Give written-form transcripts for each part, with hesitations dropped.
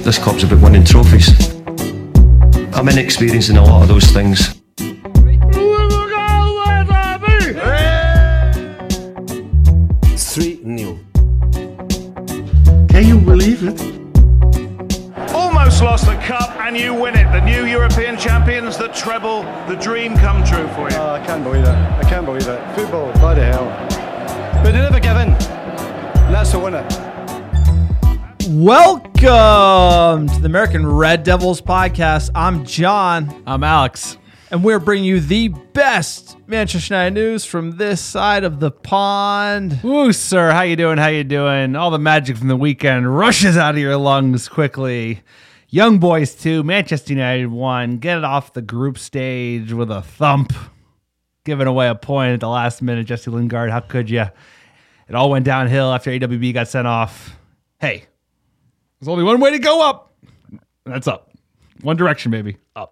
This club's about winning trophies. I'm inexperienced in a lot of those things. 3-0. Can you believe it? Almost lost the cup and you win it. The new European champions, the treble, the dream come true for you. Oh, I can't believe it. I can't believe it. Football, bloody hell. But they never give in. And that's the winner. Welcome to the American Red Devils podcast. I'm John. I'm Alex. And we're bringing you the best Manchester United news from this side of the pond. Woo, sir. How you doing? How you doing? All the magic from the weekend rushes out of your lungs quickly. Young boys 2, Manchester United 1. Get it off the group stage with a thump. Giving away a point at the last minute. Jesse Lingard, how could you? It all went downhill after AWB got sent off. Hey, there's only one way to go up. That's up. One direction, baby. Up.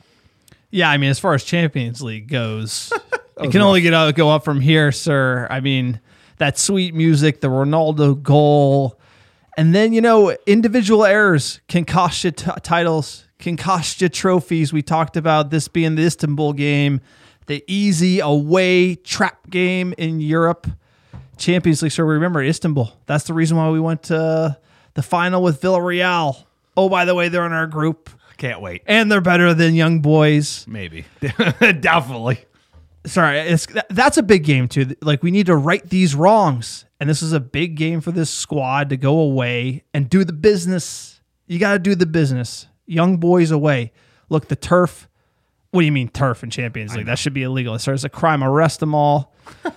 Yeah, I mean, as far as Champions League goes, it can only go up from here, sir. I mean, that sweet music, the Ronaldo goal, and then, you know, individual errors can cost you titles, can cost you trophies. We talked about this being the Istanbul game, the easy away trap game in Europe. Champions League, sir, remember Istanbul. That's the reason why we went to the final with Villarreal. Oh, by the way, they're in our group. Can't wait. And they're better than Young Boys. Maybe. Doubtfully. Sorry, that's a big game too. Like, we need to right these wrongs. And this is a big game for this squad to go away and do the business. You got to do the business. Young Boys away. Look, the turf. What do you mean turf in Champions League? That should be illegal. It starts a crime. Arrest them all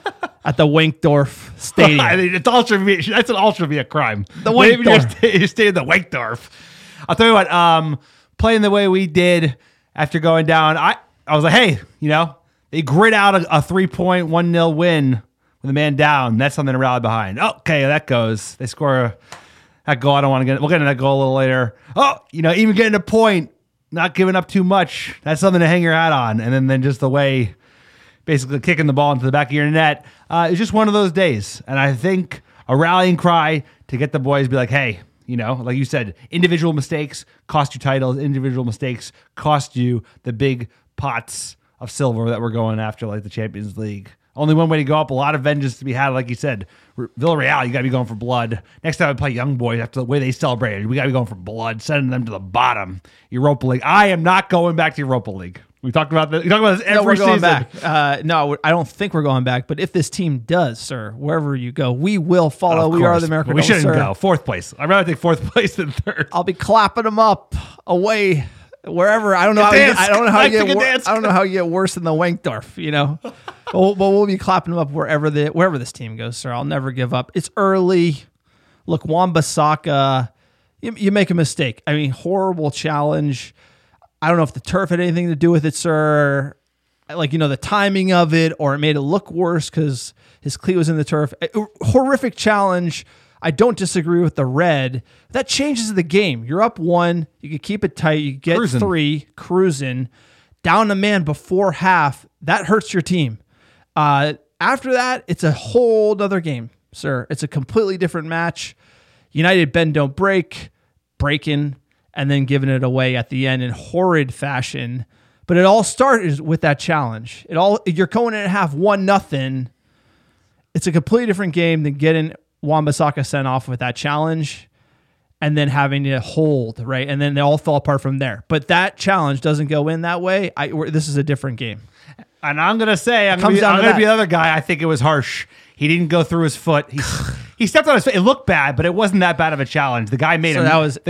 at the Wankdorf Stadium. I mean, that's an ultra be a crime. The Wankdorf. You stay in the Wankdorf. I'll tell you what, playing the way we did after going down, I was like, hey, you know, they grit out a 3-point 1-0 win with a man down. That's something to rally behind. Okay, that goes. They score that goal. I don't want to we'll get into that goal a little later. Oh, you know, even getting a point, not giving up too much. That's something to hang your hat on. And then just the way, basically kicking the ball into the back of your net. It's just one of those days. And I think a rallying cry to get the boys to be like, hey, you know, like you said, individual mistakes cost you titles. Individual mistakes cost you the big pots of silver that we're going after, like the Champions League. Only one way to go up. A lot of vengeance to be had, like you said. Villarreal, you got to be going for blood. Next time I play Young Boys, after the way they celebrated, we got to be going for blood, sending them to the bottom. Europa League. I am not going back to Europa League. We talked about this. We talk about this every season. Back. No, I don't think we're going back. But if this team does, sir, wherever you go, we will follow. We are the American. We shouldn't sir. go fourth place. I'd rather take fourth place than third. I'll be clapping them up away wherever. I don't know. I don't know how you get worse than the Wankdorf. You know, but we'll be clapping them up wherever this team goes, sir. I'll never give up. It's early. Look, Wan-Bissaka, you make a mistake. I mean, horrible challenge. I don't know if the turf had anything to do with it, sir. Like, you know, the timing of it, or it made it look worse because his cleat was in the turf. Horrific challenge. I don't disagree with the red. That changes the game. You're up 1. You can keep it tight. You get cruising. 3, cruising. Down a man before half. That hurts your team. After that, it's a whole other game, sir. It's a completely different match. United bend, don't break. Breaking. And then giving it away at the end in horrid fashion. But it all started with that challenge. You're going in at half 1-0. It's a completely different game than getting Wan-Bissaka sent off with that challenge and then having to hold, right? And then they all fell apart from there. But that challenge doesn't go in that way. This is a different game. And I'm going to say, I'm going to be the other guy. I think it was harsh. He didn't go through his foot. He stepped on his foot. It looked bad, but it wasn't that bad of a challenge. The guy made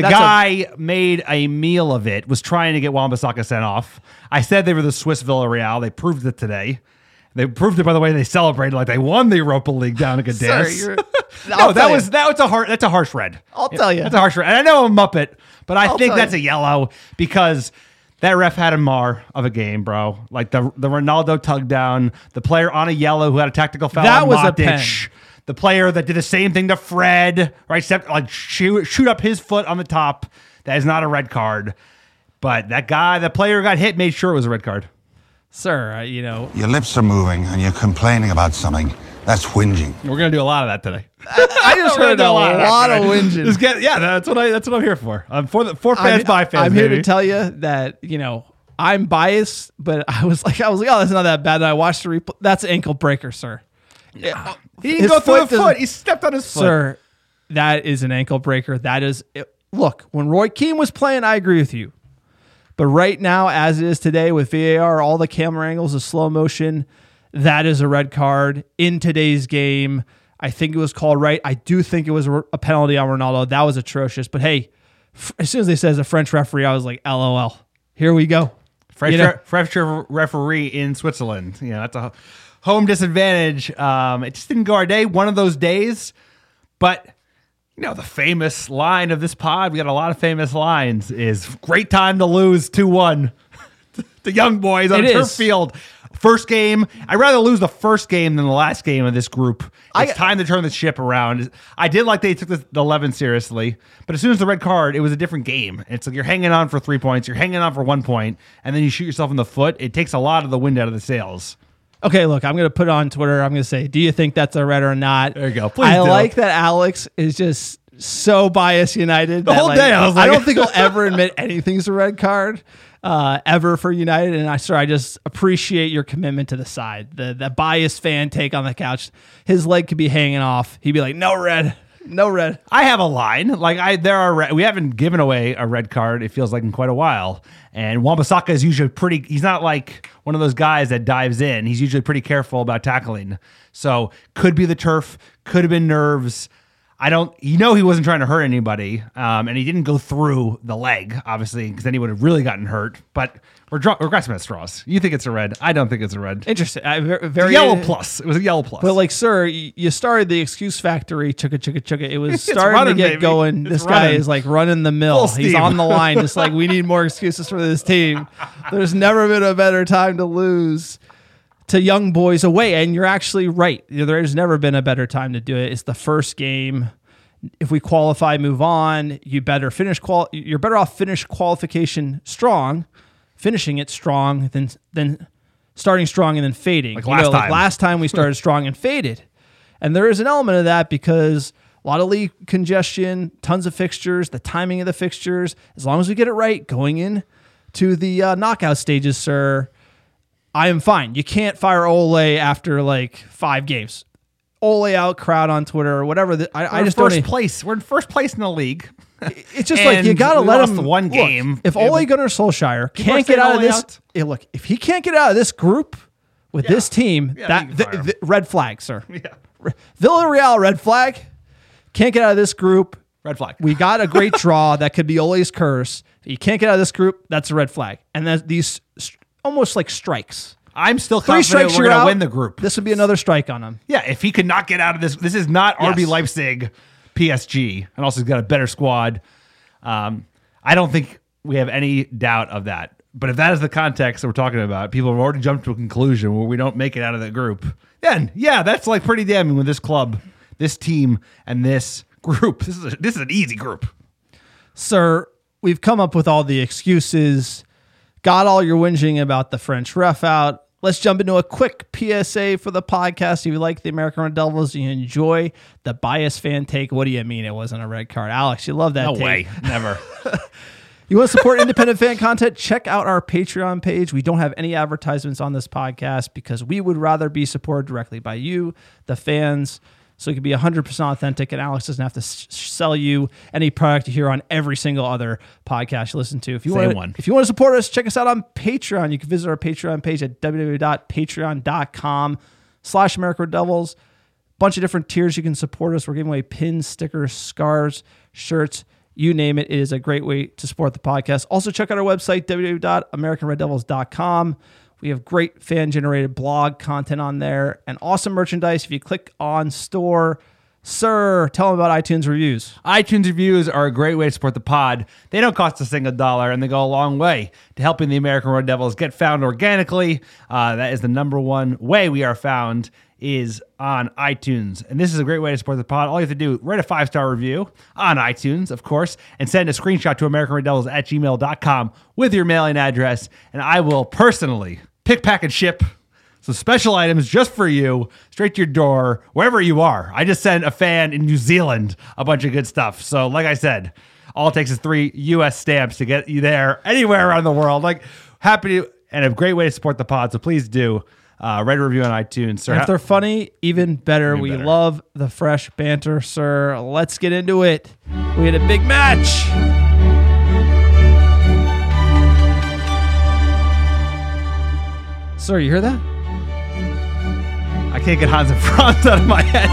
made a meal of it, was trying to get Wan-Bissaka sent off. I said they were the Swiss Villarreal. They proved it today. They proved it by the way they celebrated like they won the Europa League down in Gdansk. That's a harsh red. I'll tell you. That's a harsh red. And I know I'm a Muppet, but I think that's a yellow because that ref had a mar of a game, bro. Like the Ronaldo tug down, the player on a yellow who had a tactical foul. That was Matic, a pen. The player that did the same thing to Fred, right? Except like shoot up his foot on the top. That is not a red card. But the player who got hit made sure it was a red card. Sir, you know. Your lips are moving and you're complaining about something. That's whinging. We're gonna do a lot of that today. I just heard a lot of whinging. That's what I'm here for. For fans by fans. I'm here baby. to tell you that I'm biased, but I was like, oh, that's not that bad. And I watched the replay. That's an ankle breaker, sir. He didn't go through the foot. He stepped on his foot. Sir, that is an ankle breaker. That is look, when Roy Keane was playing, I agree with you. But right now, as it is today with VAR, all the camera angles, the slow motion, that is a red card in today's game. I think it was called right. I do think it was a penalty on Ronaldo. That was atrocious. But hey, as soon as they said a French referee, I was like, LOL. Here we go. French referee in Switzerland. That's a home disadvantage. It just didn't go our day. One of those days. But, the famous line of this pod, we got a lot of famous lines, is great time to lose 2-1. The young boys on turf field. First game. I'd rather lose the first game than the last game of this group. It's time to turn the ship around. I did like they took the 11 seriously, but as soon as the red card, it was a different game. It's like you're hanging on for 3 points, you're hanging on for 1 point, and then you shoot yourself in the foot. It takes a lot of the wind out of the sails. Okay, look, I'm going to put it on Twitter. I'm going to say, do you think that's a red or not? There you go. Please I like that Alex is just so biased United. The whole day, I was like, I don't think he'll ever admit anything's a red card. Ever for United, and I just appreciate your commitment to the side. The biased fan take on the couch. His leg could be hanging off. He'd be like, no red. I have a line. We haven't given away a red card, it feels like, in quite a while. And Wan-Bissaka is usually he's not like one of those guys that dives in. He's usually pretty careful about tackling. So could be the turf, could have been nerves. He wasn't trying to hurt anybody, and he didn't go through the leg, obviously, because then he would have really gotten hurt. But we're grasping at straws. You think it's a red? I don't think it's a red. Interesting. Very yellow plus. It was a yellow plus. But sir, you started the excuse factory. Chugga. It was starting to get going. This guy is like running the mill. He's on the line. Just like, we need more excuses for this team. There's never been a better time to lose to young boys away, and you're actually right. There's never been a better time to do it. It's the first game. If we qualify, move on. You're better off finish qualification strong, finishing it strong than starting strong and then fading. Like last time we started strong and faded, and there is an element of that because a lot of league congestion, tons of fixtures, the timing of the fixtures. As long as we get it right going in to the knockout stages, sir, I am fine. You can't fire Ole after 5 games. Ole out crowd on Twitter or whatever. I just don't. Place. We're in first place in the league. It's just like you got to let him. One game. If Ole Gunnar Solskjaer can't get out of this, look, if he can't get out of this group with this team, the red flag, sir. Yeah. Villarreal, red flag. Can't get out of this group. Red flag. We got a great draw that could be Ole's curse. If you can't get out of this group, that's a red flag. And then these almost like strikes. I'm still confident we're going to win the group. This would be another strike on him. Yeah, if he could not get out of this. This is not RB Leipzig, PSG. And also he's got a better squad. I don't think we have any doubt of that. But if that is the context that we're talking about, people have already jumped to a conclusion where we don't make it out of that group. Then, yeah, that's pretty damning with this club, this team, and this group. This is an easy group. Sir, we've come up with all the excuses. Got all your whinging about the French ref out. Let's jump into a quick PSA for the podcast. If you like the American Red Devils, you enjoy the biased fan take. What do you mean it wasn't a red card? Alex, you love that take. No way. Never. You want to support independent fan content? Check out our Patreon page. We don't have any advertisements on this podcast because we would rather be supported directly by you, the fans, so it can be 100% authentic, and Alex doesn't have to sell you any product you hear on every single other podcast you listen to. If you want to support us, check us out on Patreon. You can visit our Patreon page at www.patreon.com/AmericanRedDevils. Bunch of different tiers you can support us. We're giving away pins, stickers, scarves, shirts, you name it. It is a great way to support the podcast. Also, check out our website, www.AmericanRedDevils.com. We have great fan-generated blog content on there and awesome merchandise. If you click on store, sir, tell them about iTunes reviews. iTunes reviews are a great way to support the pod. They don't cost a single dollar, and they go a long way to helping the American Red Devils get found organically. That is the number one way we are found is on iTunes. And this is a great way to support the pod. All you have to do, write a 5-star review on iTunes, of course, and send a screenshot to AmericanRedDevils@gmail.com with your mailing address, and I will personally pick, pack, and ship So special items just for you, straight to your door, wherever you are. I just sent a fan in New Zealand a bunch of good stuff. So like I said, all it takes is 3 U.S. stamps to get you there anywhere around the world. Like, happy to, and a great way to support the pod. So please do write a review on iTunes. Sir, If they're funny, even better. Even We better. love the fresh banter, sir. Let's get into it. We had a big match. Sir, you hear that? I can't get Hans and Franz out of my head.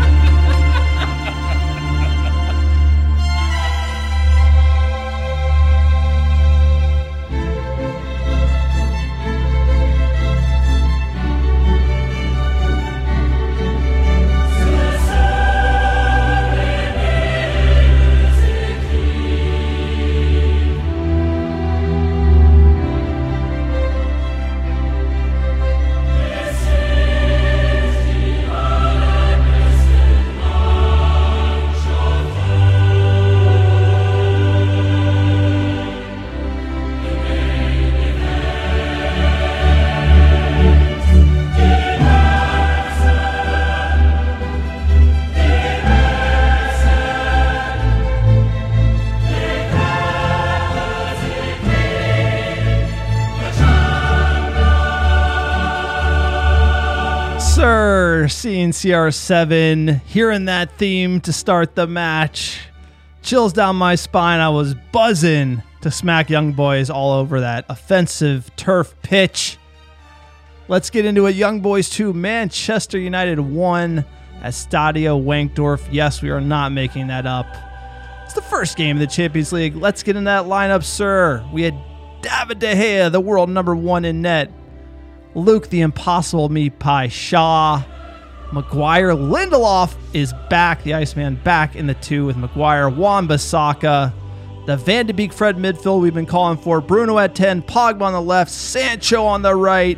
Sir, seeing CR7, hearing that theme to start the match, chills down my spine. I was buzzing to smack Young Boys all over that offensive turf pitch. Let's get into it. Young Boys 2, Manchester United 1 at Stadio Wankdorf. Yes, we are not making that up. It's the first game of the Champions League. Let's get in that lineup, sir. We had David De Gea, the world number 1 in net. Luke, the impossible meat pie Shaw. Maguire, Lindelof is back. The Iceman back in the 2 with Maguire, Wan-Bissaka. The Van de Beek Fred midfield we've been calling for. Bruno at 10, Pogba on the left, Sancho on the right,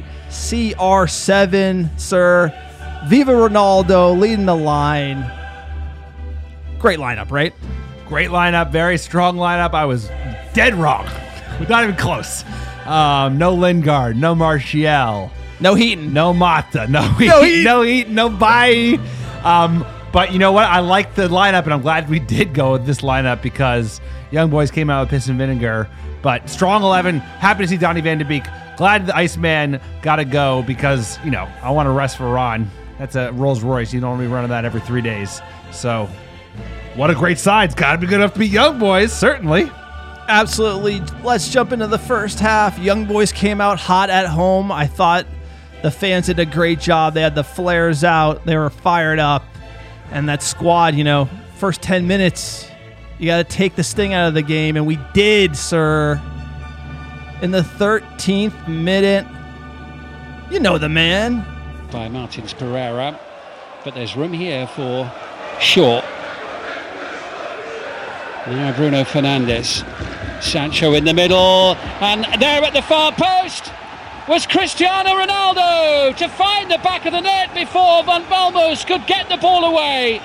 CR7, sir. Viva Ronaldo leading the line. Great lineup, right? Great lineup, very strong lineup. I was dead wrong. Not even close. No Lingard, no Martial, No Heaton. no Mata, no Heaton. Heat, no Heat, no Bailly. But you know what? I like the lineup, and I'm glad we did go with this lineup because Young Boys came out with piss and vinegar. But strong 11. Happy to see Donny Van de Beek. Glad the Iceman got to go because, you know, I want to rest for Ron. That's a Rolls Royce. You don't want to be running that every 3 days. So, what a great side. It's got to be good enough to beat Young Boys, certainly. Absolutely. Let's jump into the first half. Young Boys came out hot at home. I thought the fans did a great job. They had the flares out. They were fired up. And that squad, you know, first 10 minutes, you got to take the sting out of the game. And we did, sir. In the 13th minute, you know the man. By Martins Pereira. But there's room here for Shaw. Now Bruno Fernandes. Sancho in the middle, and there at the far post was Cristiano Ronaldo to find the back of the net before Van Balmos could get the ball away.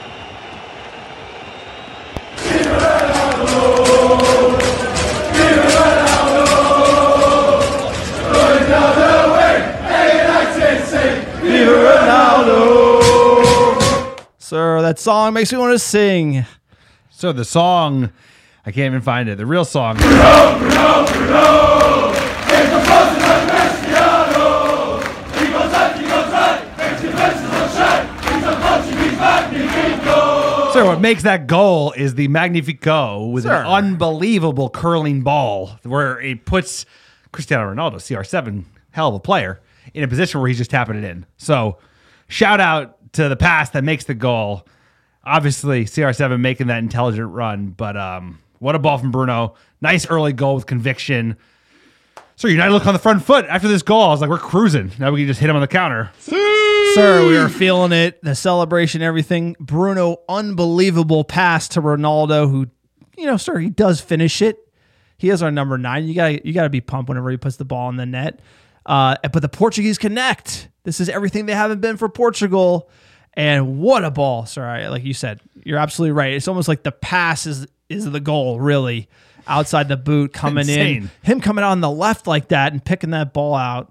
Sir, that song makes me want to sing. So the song, I can't even find it. The real song. So what makes that goal is the Magnifico with Sir. an unbelievable curling ball where it puts Cristiano Ronaldo, CR7, hell of a player, in a position where he's just tapping it in. So shout out to the pass that makes the goal. Obviously, CR7 making that intelligent run, but what a ball from Bruno. Nice early goal with conviction. So United look on the front foot after this goal. I was like, we're cruising. Now we can just hit him on the counter. Sir, we were feeling it. The celebration, everything. Bruno, unbelievable pass to Ronaldo, who, you know, sir, he does finish it. He is our number 9. You gotta be pumped whenever he puts the ball in the net. But the Portuguese connect. This is everything they haven't been for Portugal. And what a ball, sir. Like you said, you're absolutely right. It's almost like the pass is the goal, really. Outside the boot, coming Insane. in. Him coming out on the left like that and picking that ball out.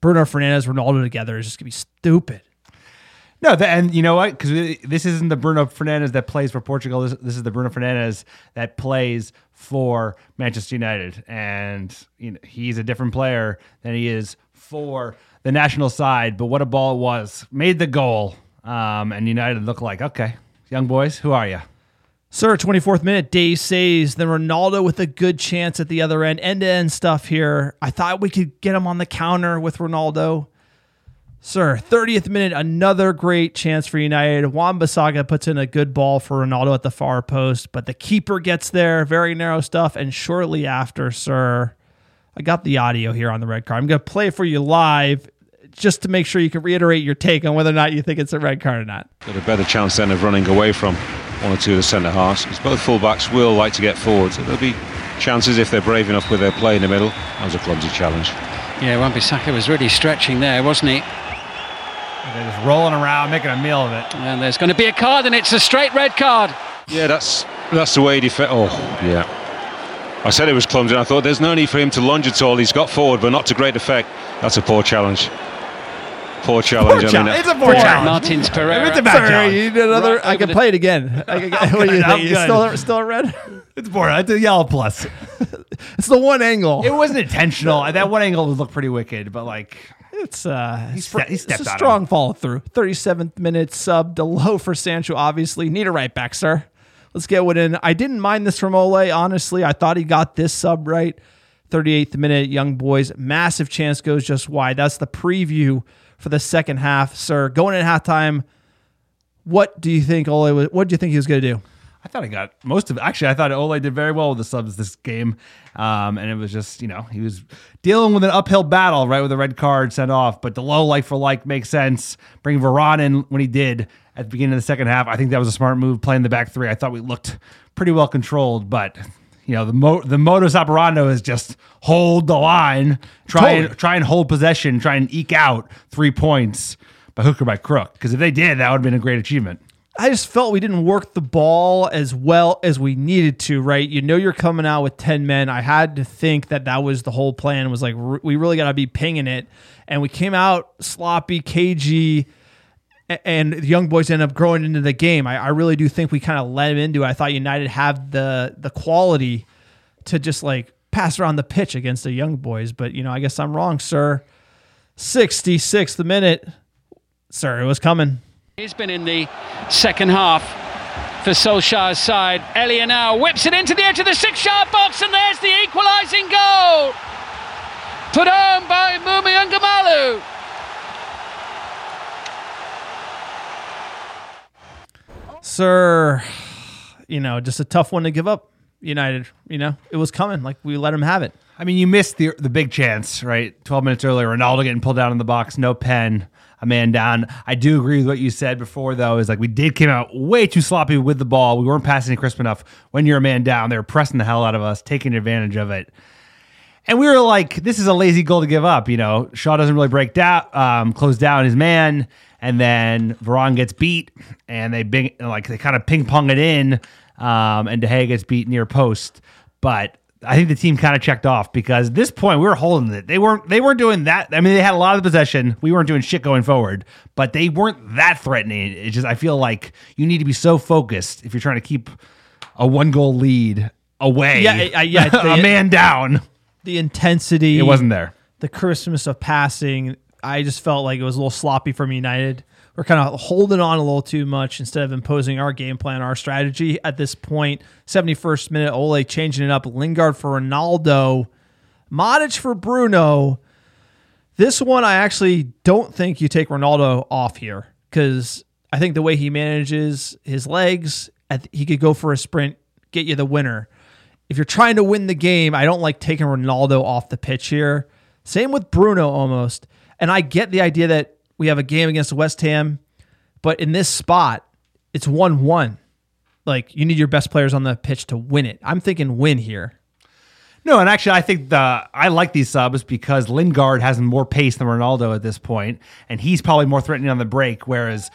Bruno Fernandes, Ronaldo together is just going to be stupid. No, and you know what? Because this isn't the Bruno Fernandes that plays for Portugal. This is the Bruno Fernandes that plays for Manchester United. And he's a different player than he is for the national side. But what a ball it was. Made the goal. And United looked like, okay, young boys, who are you? Sir, 24th minute, Day saves. Then Ronaldo with a good chance at the other end. End-to-end stuff here. I thought we could get him on the counter with Ronaldo. Sir, 30th minute, another great chance for United. Wan-Bissaka puts in a good ball for Ronaldo at the far post, but the keeper gets there. Very narrow stuff. And shortly after, sir, I got the audio here on the red card. I'm going to play it for you live just to make sure you can reiterate your take on whether or not you think it's a red card or not. Got a better chance then of running away from one or two of the centre-halves, because both full-backs will like to get forward. So there'll be chances if they're brave enough with their play in the middle. That was a clumsy challenge. Yeah, Wan-Bissaka was really stretching there, wasn't he? They're just rolling around, making a meal of it. And there's going to be a card, and it's a straight red card. Yeah, that's the way he defends. Oh, yeah. I said it was clumsy, and I thought there's no need for him to lunge at all. He's got forward, but not to great effect. That's a poor challenge. Poor challenge. It's a poor challenge. Martins Pereira. It's a bad challenge. You need another. Right, I can play it again. What do you think? You still a red? It's boring. It's a yellow plus. It's the one angle. It wasn't intentional. That one angle would look pretty wicked, but like It's he stepped it's a on strong follow through. 37th minute sub to low for Sancho. Obviously, need a right back, sir. Let's get one in. I didn't mind this from Ole. Honestly, I thought he got this sub right. 38th minute, young boys, massive chance goes just wide. That's the preview for the second half, sir. Going in halftime, what do you think Ole was? What do you think he was going to do? I thought he got most of it. Actually, I thought Ole did very well with the subs this game. And it was just, he was dealing with an uphill battle, right, with a red card sent off. But the low like for like makes sense. Bring Varane in when he did at the beginning of the second half. I think that was a smart move, playing the back three. I thought we looked pretty well controlled. But, the modus operandi is just hold the line, try and hold possession, try and eke out 3 points by hook or by crook. Because if they did, that would have been a great achievement. I just felt we didn't work the ball as well as we needed to, right? You're coming out with 10 men. I had to think that was the whole plan, was like, we really got to be pinging it. And we came out sloppy, cagey, and the young boys ended up growing into the game. I really do think we kind of led them into it. I thought United had the quality to just like pass around the pitch against the young boys. But, I guess I'm wrong, sir. 66th minute. Sir, it was coming. He's been in the second half for Solskjaer's side. Elia now whips it into the edge of the 6-yard box, and there's the equalising goal. Put home by Mumi Ungamalu. Sir, just a tough one to give up. United, it was coming. Like, we let him have it. I mean, you missed the big chance, right? 12 minutes earlier, Ronaldo getting pulled down in the box, no pen. A man down. I do agree with what you said before, though, is like we came out way too sloppy with the ball. We weren't passing it crisp enough. When you're a man down, they were pressing the hell out of us, taking advantage of it. And we were like, this is a lazy goal to give up. Shaw doesn't really break down, close down his man, and then Varane gets beat, and they kind of ping pong it in, and De Gea gets beat near post. But I think the team kind of checked off, because at this point we were holding it. They weren't doing that. I mean, they had a lot of the possession. We weren't doing shit going forward, but they weren't that threatening. It's just, I feel like you need to be so focused if you're trying to keep a 1-goal lead away. Yeah, a man down. The intensity. It wasn't there. The crispness of passing. I just felt like it was a little sloppy from United. We're kind of holding on a little too much instead of imposing our game plan, our strategy at this point. 71st minute, Ole changing it up. Lingard for Ronaldo. Modric for Bruno. This one, I actually don't think you take Ronaldo off here, because I think the way he manages his legs, he could go for a sprint, get you the winner. If you're trying to win the game, I don't like taking Ronaldo off the pitch here. Same with Bruno almost. And I get the idea that we have a game against West Ham, but in this spot, it's 1-1. Like, you need your best players on the pitch to win it. I'm thinking win here. No, and actually, I think I like these subs because Lingard has more pace than Ronaldo at this point, and he's probably more threatening on the break, whereas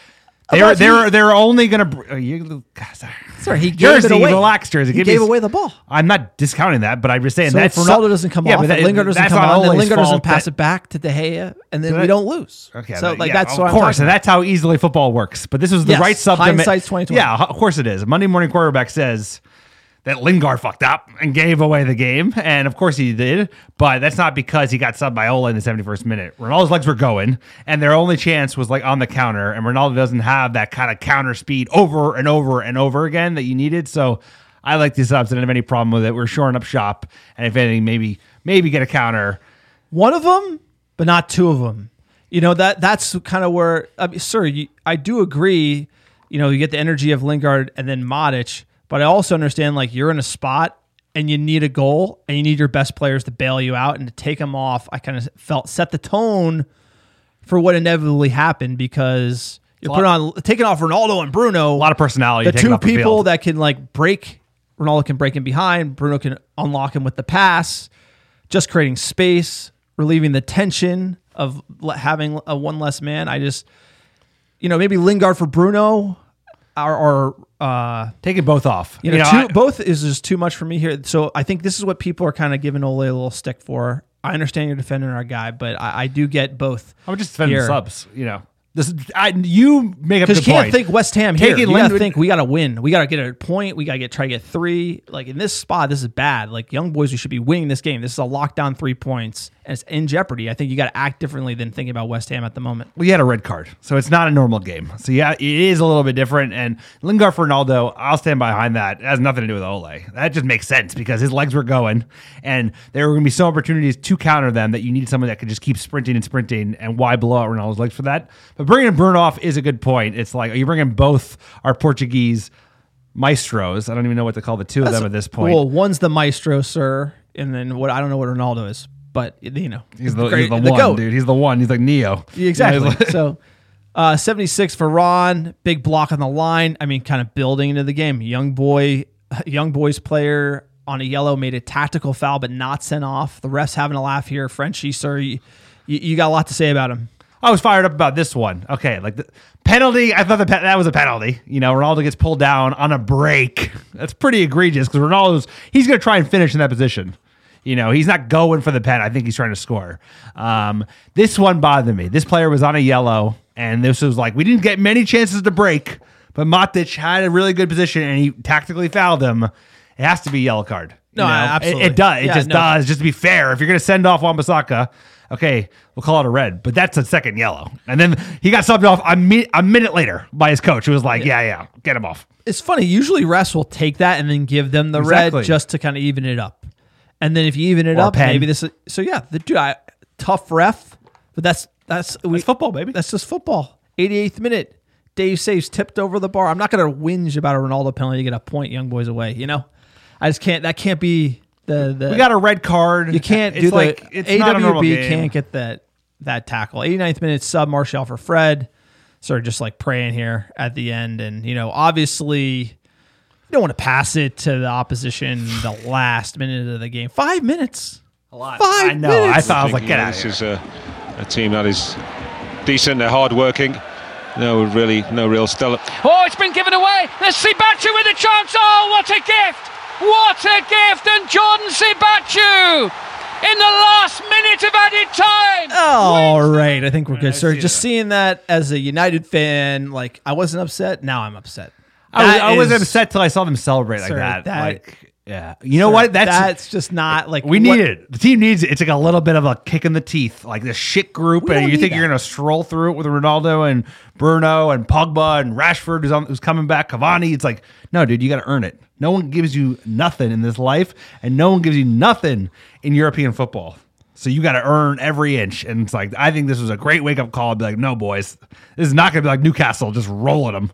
They're only going to. Sorry, he gave Jersey, it away. relax, Jersey. He gave away the ball. I'm not discounting that, but I'm just saying So that's if Ronaldo doesn't come off, and Lingard doesn't come on, then Lingard doesn't pass it back to De Gea, and then we don't lose. Okay, so that's what of I'm course, talking and that's how easily football works. But this was the Yes, right sub. hindsight's 2020. Yeah, of course it is. Monday Morning Quarterback says that Lingard fucked up and gave away the game, and of course he did. But that's not because he got subbed by Ola in the 71st minute. Ronaldo's legs were going, and their only chance was like on the counter, and Ronaldo doesn't have that kind of counter speed over and over and over again that you needed. So I like these subs. I didn't have any problem with it. We're shoring up shop, and if anything, maybe get a counter. One of them, but not two of them. You know, that's kind of where, sir, I do agree. You know, you get the energy of Lingard and then Matic, but I also understand like you're in a spot and you need a goal and you need your best players to bail you out and to take them off. I kind of felt set the tone for what inevitably happened because you're taking off Ronaldo and Bruno. A lot of personality. The two people that can like break, Ronaldo can break him behind, Bruno can unlock him with the pass, just creating space, relieving the tension of having a one less man. I just, maybe Lingard for Bruno or taking both off. Both is just too much for me here. So I think this is what people are kind of giving Ole a little stick for. I understand you're defending our guy, but I do get both. I'm just defending subs, you make up because you can't think West Ham here. You got to think we got to win. We got to get a point. We got to try to get 3. Like in this spot, this is bad. Like young boys, we should be winning this game. This is a lockdown 3 points, and it's in jeopardy. I think you got to act differently than thinking about West Ham at the moment. We had a red card, so it's not a normal game. So yeah, it is a little bit different. And Lingard for Ronaldo, I'll stand behind that. It has nothing to do with Ole. That just makes sense because his legs were going, and there were going to be so opportunities to counter them that you need someone that could just keep sprinting, and why blow out Ronaldo's legs for that? But bringing Bruno off is a good point. It's like, are you bringing both our Portuguese maestros? I don't even know what to call the two of them at this point. Well, one's the maestro, sir, and then I don't know what Ronaldo is, but he's the one, GOAT. dude. He's the one. He's like Neo. Exactly. So 76 for Ron, big block on the line. I mean, kind of building into the game. Young boys player on a yellow made a tactical foul, but not sent off. The refs having a laugh here. Frenchie, sir, you got a lot to say about him. I was fired up about this one. Okay, like the penalty, I thought that was a penalty. Ronaldo gets pulled down on a break. That's pretty egregious because he's going to try and finish in that position. He's not going for the pen. I think he's trying to score. This one bothered me. This player was on a yellow, and this was like, we didn't get many chances to break, but Matic had a really good position, and he tactically fouled him. It has to be a yellow card. No, absolutely. It does. It does. Just to be fair, if you're going to send off Wan-Bissaka, okay, we'll call it a red, but that's a second yellow. And then he got subbed off a minute later by his coach, who was like, yeah, get him off. It's funny. Usually refs will take that and then give them the red just to kind of even it up. And then if you even it up, maybe this is... So yeah, tough ref, but that's football, baby. That's just football. 88th minute, Dave saves tipped over the bar. I'm not going to whinge about a Ronaldo penalty to get a point, young boys away, I just can't... That can't be... We got a red card. You can't do it's not a normal game. Can't get that tackle. 89th minute sub Martial for Fred. Sort of just like praying here at the end, and obviously you don't want to pass it to the opposition the last minute of the game. 5 minutes. A lot. 5 I know. minutes. I was like, get out of here. This is a team that is decent. They're hard-working. No real stellar. Oh, it's been given away. There's Sibatu with a chance. Oh, what a gift! What a gift! And Jordan Sibatu in the last minute of added time. All right, I think we're good, sir. Just seeing that as a United fan, like I wasn't upset. Now I'm upset. I wasn't upset till I saw them celebrate like that. Yeah. You know what? That's just not like... We need it. The team needs it. It's like a little bit of a kick in the teeth. Like this shit group, and you think you're going to stroll through it with Ronaldo and Bruno and Pogba and Rashford who's coming back, Cavani. It's like, no, dude, you got to earn it. No one gives you nothing in this life, and no one gives you nothing in European football. So you got to earn every inch. And it's like, I think this was a great wake-up call. I'd be like, no, boys. This is not going to be like Newcastle, just rolling them.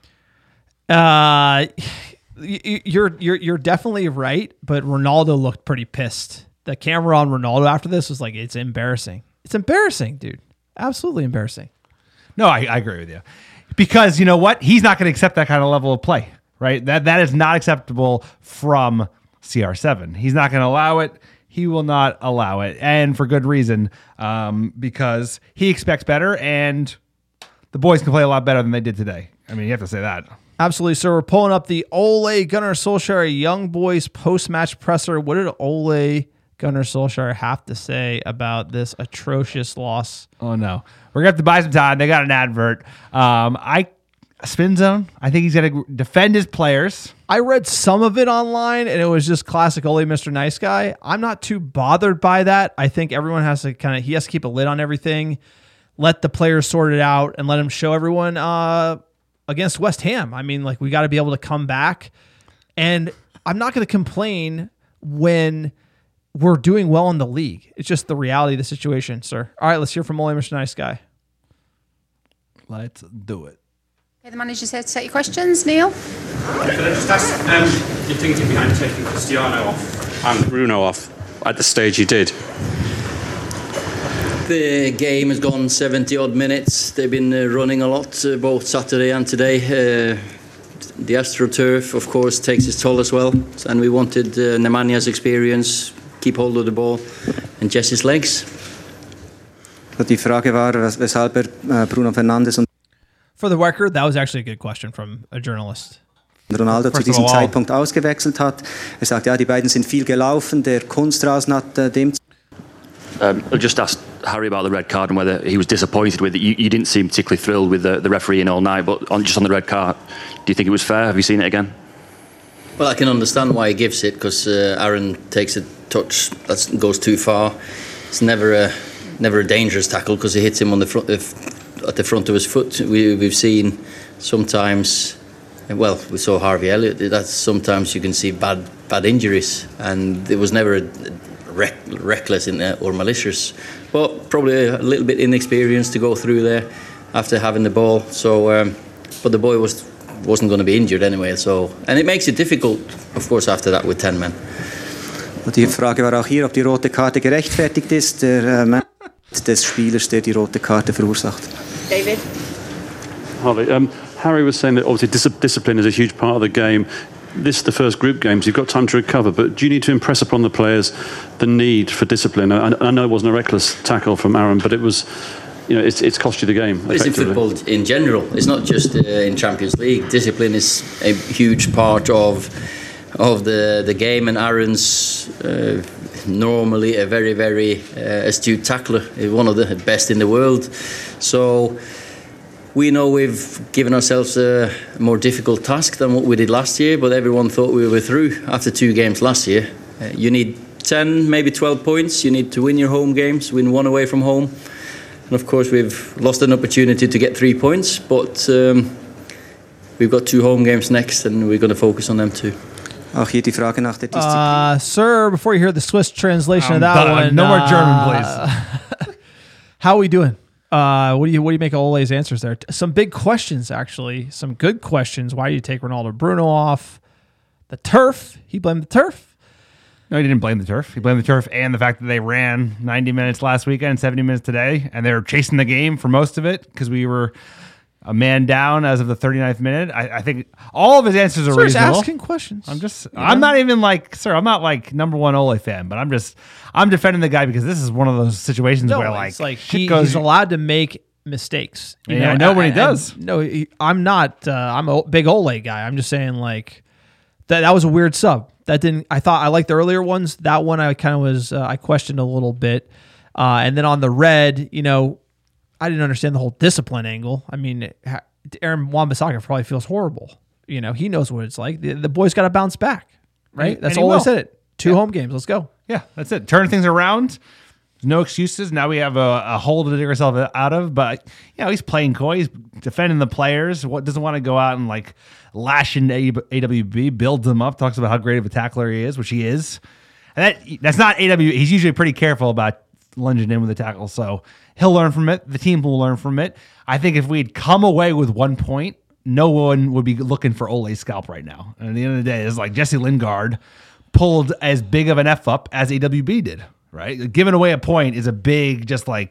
You're definitely right, but Ronaldo looked pretty pissed. The camera on Ronaldo after this was like, it's embarrassing. It's embarrassing, dude. Absolutely embarrassing. No, I agree with you. Because you know what? He's not going to accept that kind of level of play, right? That is not acceptable from CR7. He's not going to allow it. He will not allow it. And for good reason, because he expects better, and the boys can play a lot better than they did today. I mean, you have to say that. Absolutely, sir. We're pulling up the Ole Gunnar Solskjaer Young Boys post-match presser. What did Ole Gunnar Solskjaer have to say about this atrocious loss? Oh, no. We're going to have to buy some time. They got an advert. Spin zone. I think he's got to defend his players. I read some of it online, and it was just classic Ole Mr. Nice Guy. I'm not too bothered by that. I think everyone has to he has to keep a lid on everything, let the players sort it out, and let him show everyone against West Ham. I mean, like, we got to be able to come back. And I'm not going to complain when we're doing well in the league. It's just the reality of the situation, sir. All right, let's hear from Ole Mr. Nice Guy. Let's do it. Okay, the manager's here to take your questions. Neil? Could I just ask your thinking behind taking Cristiano off and Bruno off at the stage you did? The game has gone 70-odd minutes. They've been running a lot, both Saturday and today. The AstroTurf, of course, takes its toll as well. And we wanted Nemanja experience, keep hold of the ball, and Jesse's legs. Die Frage war, weshalb Bruno Fernandes und For the record, that was actually a good question from a journalist. Ronaldo zu diesem Zeitpunkt ausgewechselt hat. Sagt, ja, die beiden sind viel gelaufen, der Kunstrasen hat dem... I just asked Harry about the red card and whether he was disappointed with it. You didn't seem particularly thrilled with the referee in all night, but just on the red card, do you think it was fair? Have you seen it again? Well, I can understand why he gives it, because Aaron takes a touch that goes too far. It's never a dangerous tackle because he hits him on the front at the front of his foot. We've seen sometimes, well, we saw Harvey Elliott. That sometimes you can see bad injuries, and it was never reckless or malicious, but probably a little bit inexperienced to go through there after having the ball. So, but the boy wasn't going to be injured anyway. So, and it makes it difficult, of course, after that with 10 men. Und die Frage war auch hier, ob die rote Karte gerechtfertigt ist. Der des Spielers, der die rote Karte verursacht. David? Harvey, Harry was saying that obviously discipline is a huge part of the game. This is the first group game, so you've got time to recover, but do you need to impress upon the players the need for discipline? I know it wasn't a reckless tackle from Aaron, but it was, it's cost you the game. It's in football in general. It's not just in Champions League. Discipline is a huge part of the game, and Aaron's normally a very, very astute tackler, one of the best in the world. So we know we've given ourselves a more difficult task than what we did last year, but everyone thought we were through after 2 games last year. You need 10, maybe 12 points. You need to win your home games, win 1 away from home. And of course, we've lost an opportunity to get 3 points, but we've got 2 home games next, and we're going to focus on them too. Auch hier die Frage nach der Disziplin. Sir, before you hear the Swiss translation of that one, no more German, please. How are we doing? What do you make of Ole's answers there? Some big questions, actually. Some good questions. Why do you take Ronaldo Bruno off? The turf. He blamed the turf. No, he didn't blame the turf. He blamed the turf and the fact that they ran 90 minutes last weekend, 70 minutes today, and they were chasing the game for most of it because we were a man down as of the 39th minute. I think all of his answers are reasonable. Just asking questions. I'm not even I'm not like number one Ole fan, but I'm defending the guy because this is one of those situations where he's allowed to make mistakes. I know when he does. I'm not. I'm a big Ole guy. I'm just saying that was a weird sub. I thought I liked the earlier ones. That one I kind of was I questioned a little bit, and then on the red, I didn't understand the whole discipline angle. I mean, Aaron Wan-Bissaka probably feels horrible. He knows what it's like. The boy's got to bounce back, right? That's all I said. It 2 home games. Let's go. Yeah, that's it. Turn things around. No excuses. Now we have a hole to dig ourselves out of. But he's playing coy. He's defending the players. Doesn't want to go out and lash into AWB, builds them up, talks about how great of a tackler he is, which he is. And that's not AWB. He's usually pretty careful about lunging in with a tackle, so he'll learn from it. The team will learn from it. I think if we'd come away with 1 point, no one would be looking for Ole's scalp right now. And at the end of the day, it's like Jesse Lingard pulled as big of an F up as AWB did, right? Giving away a point is a big,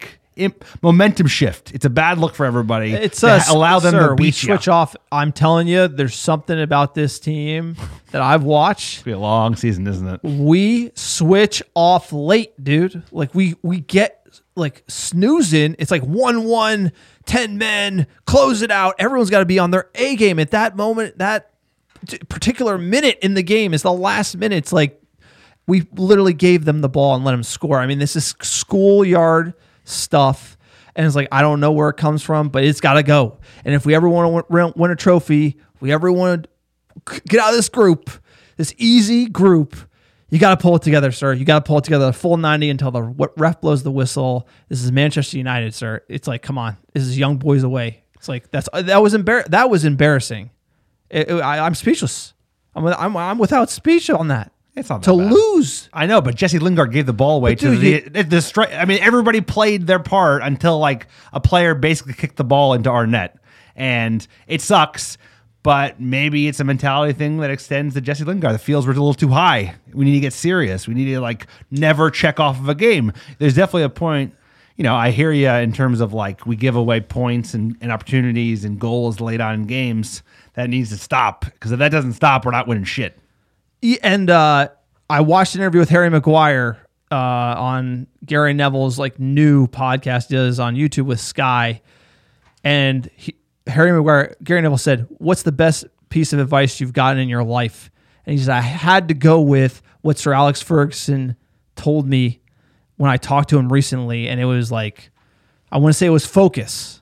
momentum shift. It's a bad look for everybody. It's allow them to beat we switch off. I'm telling you, there's something about this team that I've watched. It'll be a long season, isn't it? We switch off late, dude. We get like snoozing. It's like 1-1, 10 men, close it out. Everyone's got to be on their A game at that moment. That particular minute in the game is the last minute. It's like we literally gave them the ball and let them score. I mean, this is schoolyard stuff. And it's like, I don't know where it comes from, but it's got to go. And if we ever want to win a trophy, if we ever want to get out of this group, this easy group, you got to pull it together, sir. You got to pull it together the full 90 until the ref blows the whistle. This is Manchester United, sir. It's like, come on. This is young boys away. It's like, that was embarrassing. I'm speechless. I'm without speech on that. It's not to that bad. Lose. I know, but Jesse Lingard gave the ball away to the strike. I mean, everybody played their part until like a player basically kicked the ball into our net, and it sucks. But maybe it's a mentality thing that extends to Jesse Lingard. The fields were a little too high. We need to get serious. We need to like never check off of a game. There's definitely a point. You know, I hear you in terms of like we give away points and opportunities and goals late on in games. That needs to stop, because if that doesn't stop, we're not winning shit. And I watched an interview with Harry Maguire on Gary Neville's like new podcast he does on YouTube with Sky. And Gary Neville said, "What's the best piece of advice you've gotten in your life?" And he said, "I had to go with what Sir Alex Ferguson told me when I talked to him recently." And it was like, I want to say it was focus.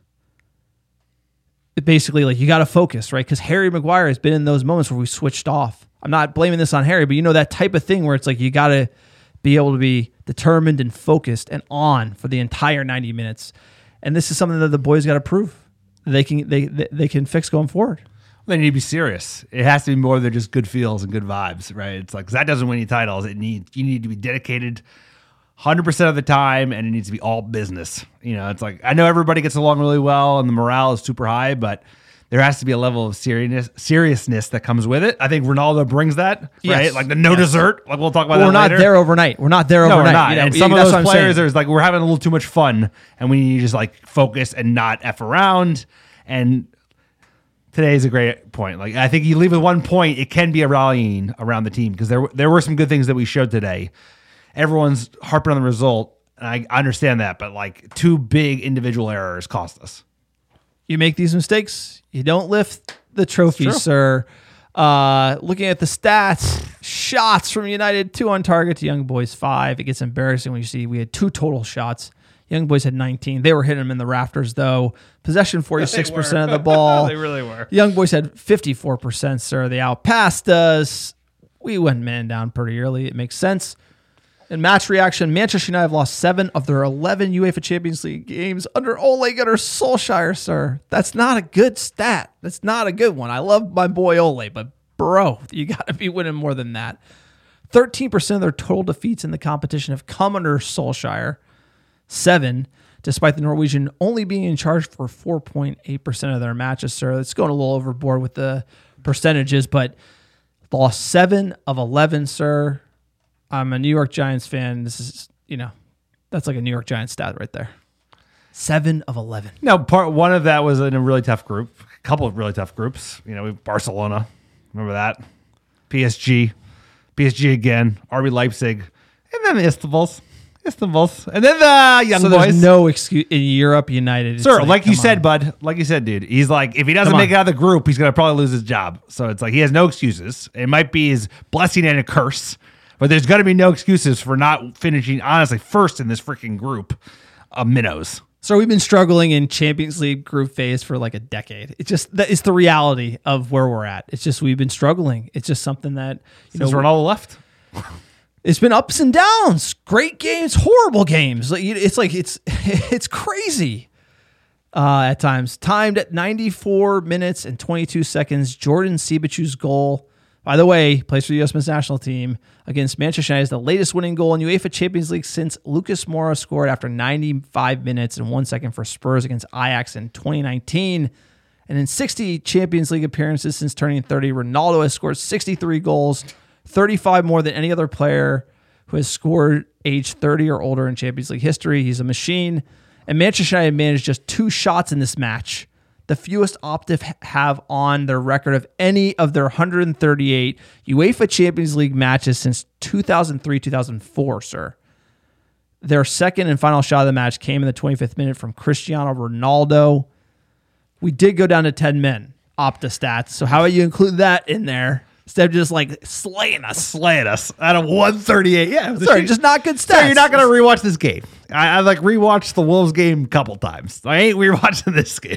Basically, like, you got to focus, right? Because Harry Maguire has been in those moments where we switched off. I'm not blaming this on Harry, but you know that type of thing where it's like you got to be able to be determined and focused and on for the entire 90 minutes. And this is something that the boys got to prove they can fix going forward. They need to be serious. It has to be more than just good feels and good vibes, right? It's like, 'cause that doesn't win any titles. You need to be dedicated 100% of the time, and it needs to be all business. You know, it's like, I know everybody gets along really well and the morale is super high, but there has to be a level of seriousness that comes with it. I think Ronaldo brings that, right? Like the dessert. Like we'll talk about that later. We're not there overnight. We're not there overnight. We're not. You know, and some of those players are like, we're having a little too much fun, and we need to just like focus and not F around. And today is a great point. Like, I think you leave with 1 point, it can be a rallying around the team, because there were some good things that we showed today. Everyone's harping on the result, and I understand that, but like 2 big individual errors cost us. You make these mistakes, you don't lift the trophy, sir. Looking at the stats, shots from United, 2 on target to Young Boys 5. It gets embarrassing when you see we had 2 total shots. Young Boys had 19. They were hitting them in the rafters, though. Possession 46% of the ball. They really were. Young Boys had 54%, sir. They outpassed us. We went man down pretty early. It makes sense. In match reaction, Manchester United have lost 7 of their 11 UEFA Champions League games under Ole Gunnar Solskjaer, sir. That's not a good stat. That's not a good one. I love my boy Ole, but bro, you got to be winning more than that. 13% of their total defeats in the competition have come under Solskjaer. 7, despite the Norwegian only being in charge for 4.8% of their matches, sir. It's going a little overboard with the percentages, but lost 7 of 11, sir. I'm a New York Giants fan. This is, that's like a New York Giants stat right there. 7 of 11. No, part one of that was in a really tough group. A couple of really tough groups. Barcelona. Remember that? PSG again. RB Leipzig. And then the Istanbuls. And then the Young Boys. So there's no excuse in Europe United. Sir, like you said, bud. Like you said, dude. He's like, if he doesn't make it out of the group, he's going to probably lose his job. So it's like he has no excuses. It might be his blessing and a curse. But there's going to be no excuses for not finishing, honestly, first in this freaking group of minnows. So we've been struggling in Champions League group phase for like a decade. It's just that it's the reality of where we're at. It's just we've been struggling. It's just something that since Ronaldo left. It's been ups and downs. Great games, horrible games. It's crazy at times. Timed at 94 minutes and 22 seconds. Jordan Sibachu's goal. By the way, plays for the U.S. men's national team against Manchester United is the latest winning goal in UEFA Champions League since Lucas Moura scored after 95 minutes and 1 second for Spurs against Ajax in 2019. And in 60 Champions League appearances since turning 30, Ronaldo has scored 63 goals, 35 more than any other player who has scored age 30 or older in Champions League history. He's a machine. And Manchester United managed just 2 shots in this match, the fewest Optiv have on their record of any of their 138 UEFA Champions League matches since 2003-2004, sir. Their second and final shot of the match came in the 25th minute from Cristiano Ronaldo. We did go down to 10 men, Opta stats. So how about you include that in there instead of just like slaying us out of 138? Yeah, sorry, just not good stats. Sorry, you're not going to rewatch this game. I like rewatched the Wolves game a couple times. I ain't rewatching this game.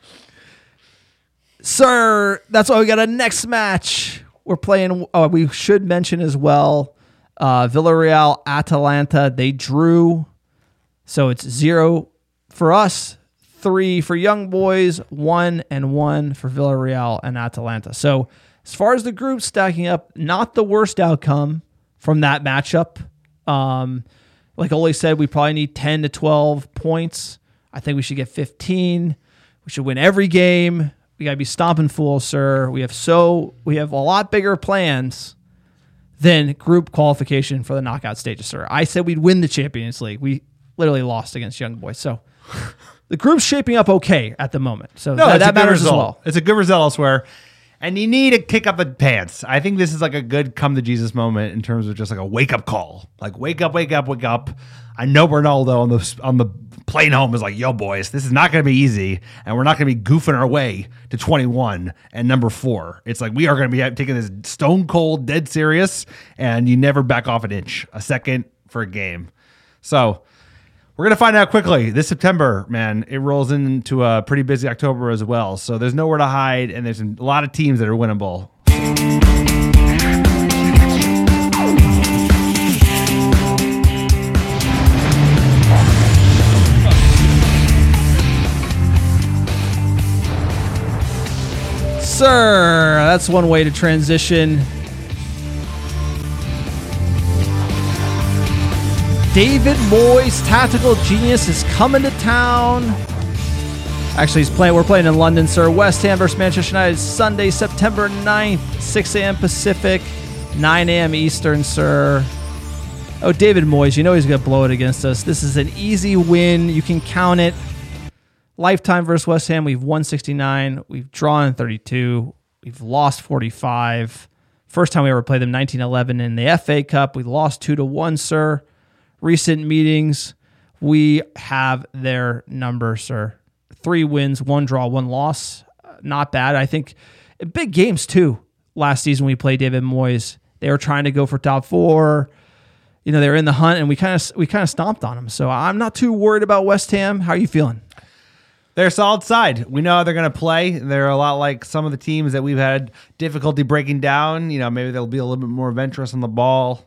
Sir, that's why we got a next match. We're playing, we should mention as well, Villarreal, Atalanta. They drew. So it's 0 for us, 3 for Young Boys, 1-1 for Villarreal and Atalanta. So as far as the group stacking up, not the worst outcome from that matchup. Like Ole said, we probably need 10 to 12 points. I think we should get 15. We should win every game. We got to be stomping fools, sir. We have a lot bigger plans than group qualification for the knockout stages, sir. I said we'd win the Champions League. We literally lost against Young Boys. So the group's shaping up okay at the moment. So that matters as well. It's a good result elsewhere. And you need to kick up the pants. I think this is like a good come to Jesus moment in terms of just like a wake up call. Like wake up. I know Ronaldo on the plane home is like, yo boys, this is not going to be easy. And we're not going to be goofing our way to 21 and number 4. It's like we are going to be taking this stone cold, dead serious. And you never back off an inch, a second for a game. So we're going to find out quickly. This September, man, it rolls into a pretty busy October as well. So there's nowhere to hide, and there's a lot of teams that are winnable. Sir, that's one way to transition. David Moyes, tactical genius, is coming to town. Actually, we're playing in London, sir. West Ham versus Manchester United, Sunday, September 9th, 6 a.m. Pacific, 9 a.m. Eastern, sir. Oh, David Moyes, you know he's going to blow it against us. This is an easy win. You can count it. Lifetime versus West Ham, we've won 69. We've drawn 32. We've lost 45. First time we ever played them, 1911 in the FA Cup. We lost 2-1, sir. Recent meetings, we have their number, sir. 3 wins, 1 draw, 1 loss. Not bad. I think big games, too. Last season, we played David Moyes. They were trying to go for top 4. You know, they were in the hunt, and we kind of stomped on them. So I'm not too worried about West Ham. How are you feeling? They're a solid side. We know how they're going to play. They're a lot like some of the teams that we've had difficulty breaking down. You know, maybe they'll be a little bit more adventurous on the ball.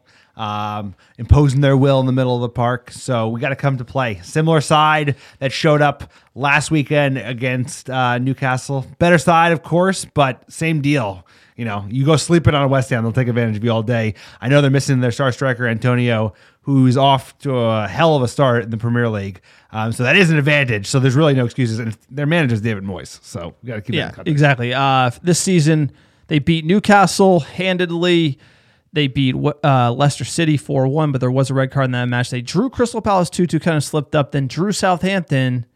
Imposing their will in the middle of the park. So we got to come to play. Similar side that showed up last weekend against Newcastle. Better side, of course, but same deal. You know, you go sleeping on a West Ham, they'll take advantage of you all day. I know they're missing their star striker, Antonio, who's off to a hell of a start in the Premier League. So that is an advantage. So there's really no excuses. And their manager's David Moyes. So we got to keep that in context. Exactly. This season, they beat Newcastle handedly. They beat Leicester City 4-1, but there was a red card in that match. They drew Crystal Palace 2-2, kind of slipped up, then drew Southampton.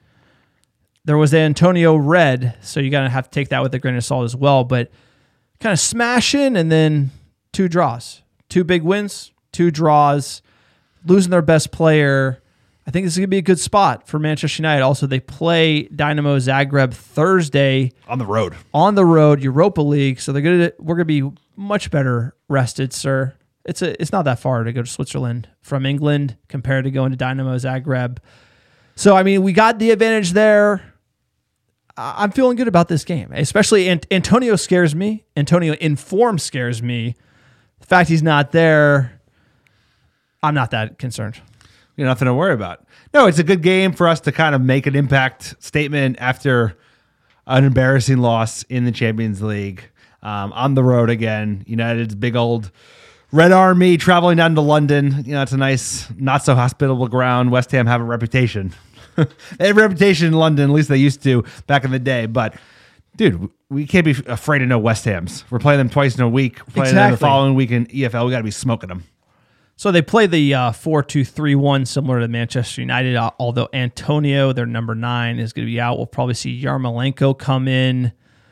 There was the Antonio red, so you got to have to take that with a grain of salt as well, but kind of smashing, and then 2 draws. 2 big wins, 2 draws, losing their best player. I think this is going to be a good spot for Manchester United. Also, they play Dynamo Zagreb Thursday. On the road. Europa League, so we're going to be much better rested, sir. It's not that far to go to Switzerland from England compared to going to Dynamo Zagreb. So, I mean, we got the advantage there. I'm feeling good about this game, especially Antonio scares me. Antonio in form scares me. The fact he's not there, I'm not that concerned. You know, nothing to worry about. No, it's a good game for us to kind of make an impact statement after an embarrassing loss in the Champions League. On the road again. United's big old Red Army traveling down to London. You know, it's a nice, not so hospitable ground. West Ham have a reputation. They have a reputation in London, at least they used to back in the day. But, dude, we can't be afraid of no West Hams. We're playing them twice in a week. We're playing them the following week in EFL. We got to be smoking them. So they play the 4-2-3-1, similar to Manchester United, although Antonio, their number 9, is going to be out. We'll probably see Yarmolenko come in.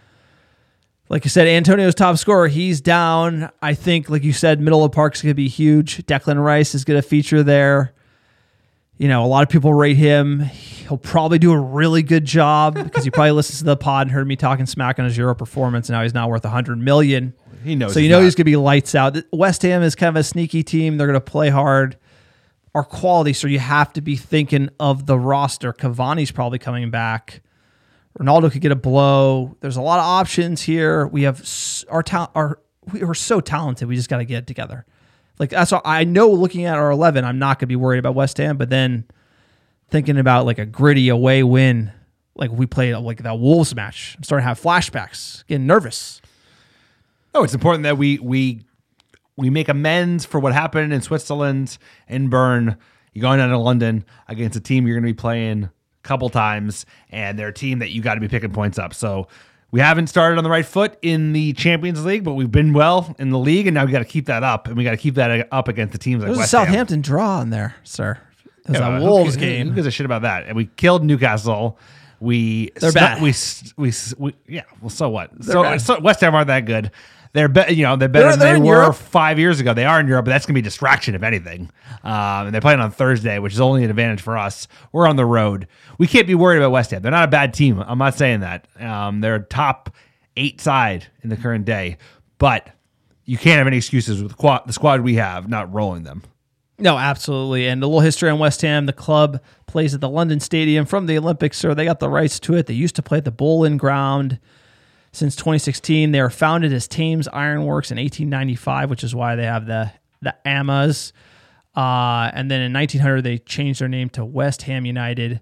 Like I said, Antonio's top scorer, he's down. I think, like you said, middle of the park is going to be huge. Declan Rice is going to feature there. A lot of people rate him. He'll probably do a really good job because he probably listens to the pod and heard me talking smack on his Euro performance. And now he's not worth $100 million. He knows. So he's going to be lights out. West Ham is kind of a sneaky team. They're going to play hard. Our quality, so you have to be thinking of the roster. Cavani's probably coming back. Ronaldo could get a blow. There's a lot of options here. We have we're so talented. We just got to get it together. Like that's all, I know. Looking at our 11, I'm not going to be worried about West Ham. But then thinking about like a gritty away win, like we played like that Wolves match, I'm starting to have flashbacks, getting nervous. Oh, it's important that we make amends for what happened in Switzerland, in Bern. You're going down to London against a team you're going to be playing a couple times, and they're a team that you got to be picking points up. So we haven't started on the right foot in the Champions League, but we've been well in the league, and now we got to keep that up, and we got to keep that up against the teams like There's West a Ham. Southampton draw in there, sir. There's Yeah, a who Wolves gives- game. Who gives a shit about that? And we killed Newcastle. They're bad. Yeah. Well, so what? They're bad. So West Ham aren't that good. They're better than they in were Europe. 5 years ago. They are in Europe, but that's gonna be a distraction if anything. And they're playing on Thursday, which is only an advantage for us. We're on the road. We can't be worried about West Ham. They're not a bad team. I'm not saying that. They're a top 8 side in the current day, but you can't have any excuses with the squad we have not rolling them. No, absolutely. And a little history on West Ham. The club plays at the London Stadium from the Olympics, so they got the rights to it. They used to play at the Bowling Ground since 2016. They were founded as Thames Ironworks in 1895, which is why they have the AMAs. And then in 1900, they changed their name to West Ham United.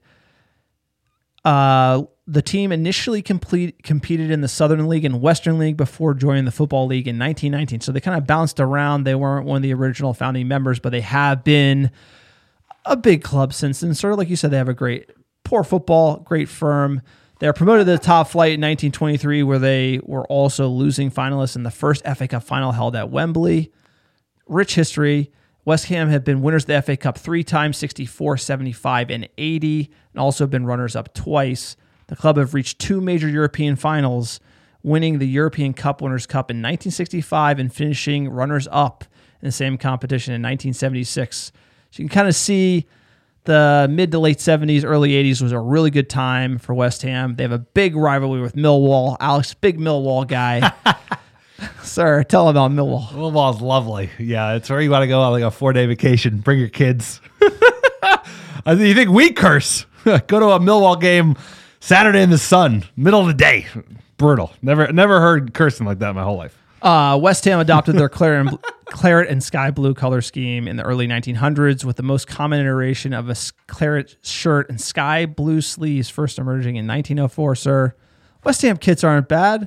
The team initially competed in the Southern League and Western League before joining the Football League in 1919. So they kind of bounced around. They weren't one of the original founding members, but they have been a big club since then. Sort of like you said, they have a poor football, great firm. They were promoted to the top flight in 1923, where they were also losing finalists in the first FA Cup final held at Wembley. Rich history. West Ham have been winners of the FA Cup 3 times, 64, 75, and 80, and also been runners-up twice. The club have reached 2 major European finals, winning the European Cup Winners' Cup in 1965 and finishing runners-up in the same competition in 1976. So you can kind of see the mid to late 70s, early 80s was a really good time for West Ham. They have a big rivalry with Millwall. Alex, big Millwall guy. Sir, tell him about Millwall. Millwall's lovely. Yeah, it's where you want to go on like a 4-day vacation. Bring your kids. You think we curse? Go to a Millwall game Saturday in the sun, middle of the day. Brutal. Never heard cursing like that in my whole life. West Ham adopted their claret and sky blue color scheme in the early 1900s, with the most common iteration of a claret shirt and sky blue sleeves first emerging in 1904. Sir, West Ham kits aren't bad.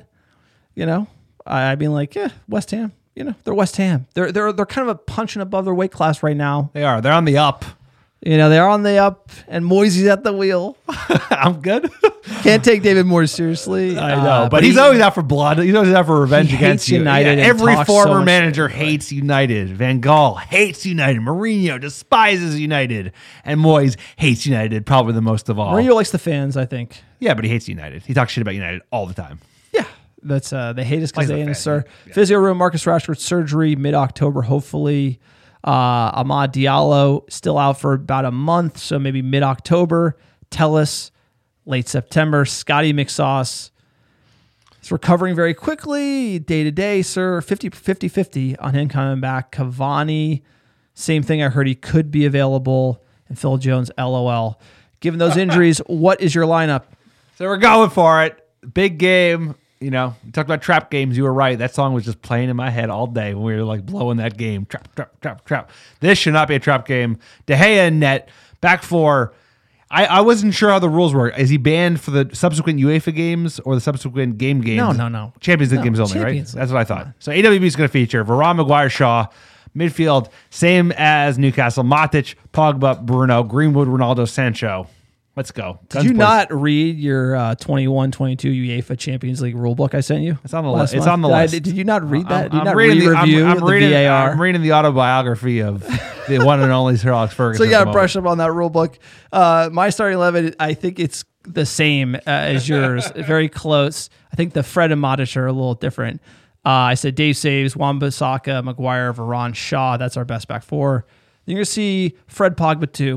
I mean, like, West Ham. They're West Ham. They're kind of a punching above their weight class right now. They are. They're on the up. They're on the up, and Moisey's at the wheel. I'm good. Can't take David Moyes seriously. I know, but he's always out for blood. He's always out for revenge against United. Yeah, every talks former so much manager hates United. Van Gaal hates United. Mourinho despises United, and Moyes hates United probably the most of all. Mourinho likes the fans, I think. Yeah, but he hates United. He talks shit about United all the time. Yeah, that's they hate us because Likes they the hate us, fan, sir. Physio room, Marcus Rashford surgery mid-October, hopefully. Amad Diallo still out for about a month, so maybe mid-October. Telles, late September. Scotty McSauce is recovering very quickly, day-to-day, sir. 50-50 on him coming back. Cavani, same thing. I heard he could be available. And Phil Jones, LOL. Given those injuries, what is your lineup? So we're going for it. Big game. We talked about trap games. You were right. That song was just playing in my head all day when we were like blowing that game. Trap, trap, trap, trap. This should not be a trap game. De Gea in net. Back 4. I wasn't sure how the rules work. Is he banned for the subsequent UEFA games or the subsequent games? No. Champions League games only, Champions right? That's what I thought. So AWB is going to feature Varane, Maguire, Shaw. Midfield, same as Newcastle. Matic, Pogba, Bruno, Greenwood, Ronaldo, Sancho. Let's go. Did you not read your 21-22 UEFA Champions League rulebook I sent you? It's on the list. It's on the list. Did you not read that? Did you I'm not reading review the VAR? I'm reading the autobiography of the one and only Sir Alex Ferguson. So you got to brush up on that rulebook. My starting 11, I think it's the same as yours. Very close. I think the Fred and Matic are a little different. I said Dave saves, Wan-Bissaka, Maguire, Varane, Shaw. That's our best back 4. Then you're going to see Fred, Pogba 2.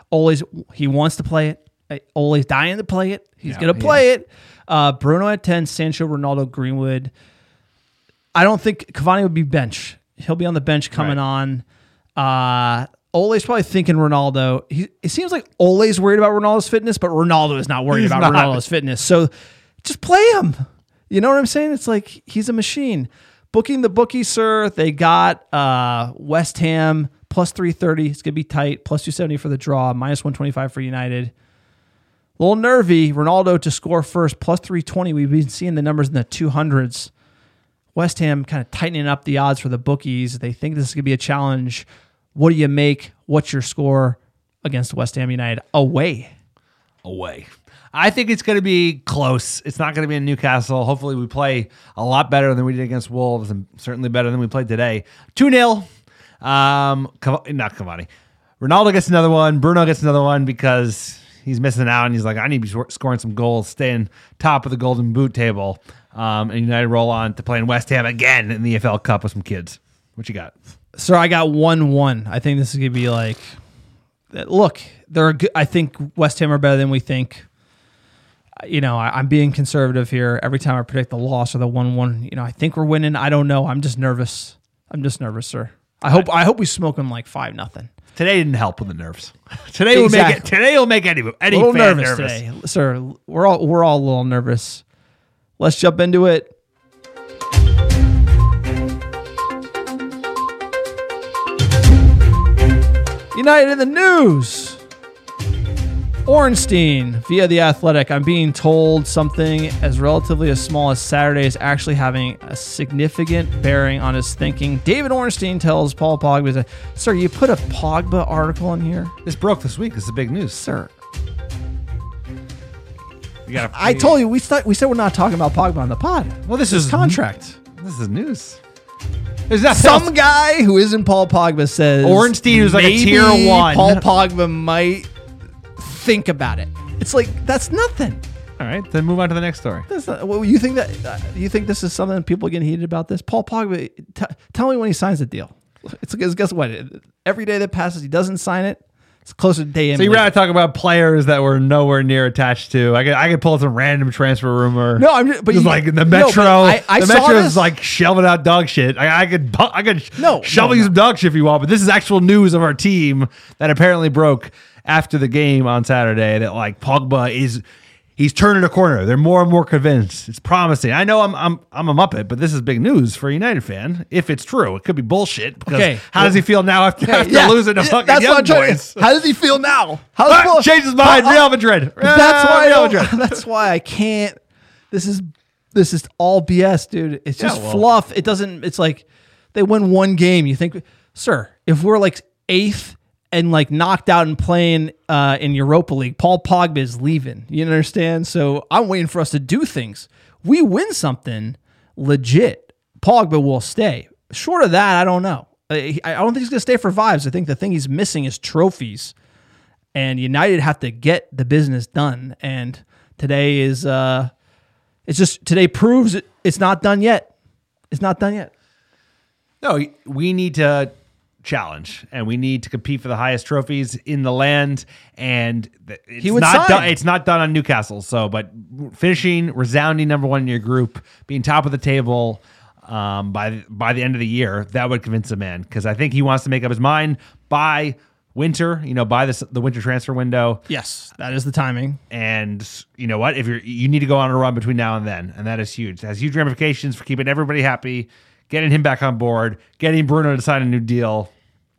Ole's, he wants to play it. Ole's dying to play it. He's going to play it. Bruno at 10, Sancho, Ronaldo, Greenwood. I don't think Cavani would be bench. He'll be on the bench coming on. Ole's probably thinking Ronaldo. It seems like Ole's worried about Ronaldo's fitness, but Ronaldo is not worried about Ronaldo's fitness. So just play him. You know what I'm saying? It's like he's a machine. Booking the bookie, sir. They got West Ham plus 330. It's going to be tight. Plus 270 for the draw. Minus 125 for United. A little nervy. Ronaldo to score first. Plus 320. We've been seeing the numbers in the 200s. West Ham kind of tightening up the odds for the bookies. They think this is going to be a challenge. What do you make? What's your score against West Ham United? Away. I think it's going to be close. It's not going to be in Newcastle. Hopefully we play a lot better than we did against Wolves and certainly better than we played today. 2-0. Not Cavani. Ronaldo gets another one. Bruno gets another one because he's missing out and he's like, I need to be scoring some goals, staying top of the Golden Boot table. And United roll on to playing West Ham again in the EFL Cup with some kids. What you got? Sir, I got 1-1. I think this is going to be like, look, they're good. I think West Ham are better than we think. You know, I'm being conservative here. Every time I predict the loss or the 1-1, you know, I think we're winning. I don't know. I'm just nervous. Sir. I hope we smoke them like 5-0. Today didn't help with the nerves. Today will make any fan nervous today, sir. We're all a little nervous. Let's jump into it. United in the news. Ornstein via The Athletic. I'm being told something as relatively as small as Saturday is actually having a significant bearing on his thinking. David Ornstein tells Paul Pogba, sir, you put a Pogba article in here? This broke this week. This is big news. Sir. I told you, we said we're not talking about Pogba on the pod. Well, this is contract. This is news. There's not some guy who isn't Paul Pogba says Ornstein was like a tier 1. Paul Pogba might think about it. It's like that's nothing. All right, then move on to the next story. You think this is something people getting heated about? This Paul Pogba. Tell me when he signs the deal. It's guess what? Every day that passes, he doesn't sign it. It's closer to day in. So you rather talk about players that were nowhere near attached to? I could pull some random transfer rumor. No, I'm just, but just like the Metro. I the Metro is like shelving out dog shit. I could shovel you some dog shit if you want, but this is actual news of our team that apparently broke after the game on Saturday. That like Pogba he's turning a corner. They're more and more convinced. It's promising. I know I'm a Muppet, but this is big news for a United fan. If it's true, it could be bullshit. Because how does he feel now after losing to fucking Young Boys? How does he feel now? Change his mind. Real Madrid. That's why I can't. This is all BS, dude. It's just fluff. It doesn't. It's like they win one game. You think, sir, if we're like 8th. And like knocked out and playing in Europa League, Paul Pogba is leaving. You understand? So I'm waiting for us to do things. We win something legit, Pogba will stay. Short of that, I don't know. I don't think he's going to stay for vibes. I think the thing he's missing is trophies. And United have to get the business done. And today is today proves it's not done yet. It's not done yet. No, we need to challenge and we need to compete for the highest trophies in the land, and it's not done on Newcastle. So, but finishing resounding number 1 in your group, being top of the table by the end of the year, that would convince a man, because I think he wants to make up his mind by winter, by the winter transfer window. Yes, that is the timing. And you know what, if you need to go on a run between now and then, and that is huge. It has huge ramifications for keeping everybody happy, getting him back on board, getting Bruno to sign a new deal,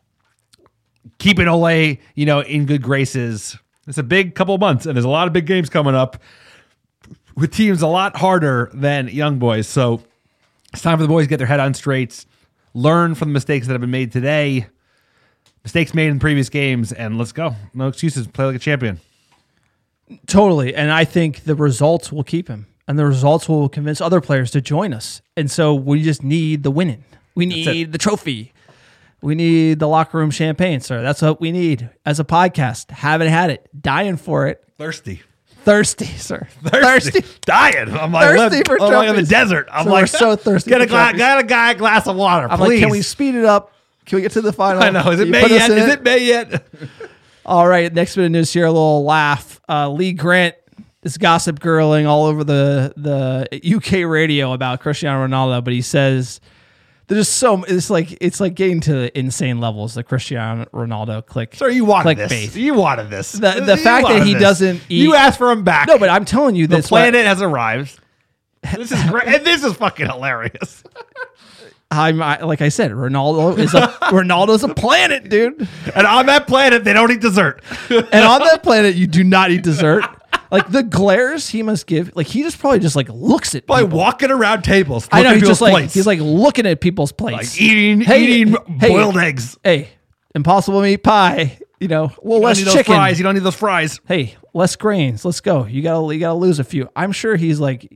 keeping Ole, in good graces. It's a big couple of months, and there's a lot of big games coming up with teams a lot harder than Young Boys. So it's time for the boys to get their head on straight, learn from the mistakes that have been made today, mistakes made in previous games, and let's go. No excuses. Play like a champion. Totally. And I think the results will keep him. And the results will convince other players to join us. And so we just need the winning. We need the trophy. We need the locker room champagne, sir. That's what we need as a podcast. Haven't had it. Dying for it. Thirsty, sir. Thirsty. Dying. I'm like, I'm like in the desert. We're so thirsty. Get a glass of water, I'm please. like, can we speed it up? Can we get to the final? I know. Is it May yet? All right, next bit of news here, a little laugh. Lee Grant is gossip girling all over the UK radio about Cristiano Ronaldo, but he says there's so it's like getting to insane levels. The Cristiano Ronaldo click. So you wanted clickbait. this. You wanted this. The fact that he doesn't eat. You asked for him back. No, but I'm telling you, the planet has arrived. This is great. And this is fucking hilarious. Like I said, Ronaldo's a planet, dude. And on that planet, they don't eat dessert. And on that planet, you do not eat dessert. Like the glares he must give, like he just probably just like looks at by walking around tables. I know he's just like he's like looking at people's plates, like eating boiled eggs. Hey, impossible meat pie. You know, a little less chicken. Fries. You don't need those fries. Hey, less grains. Let's go. You gotta lose a few. I'm sure he's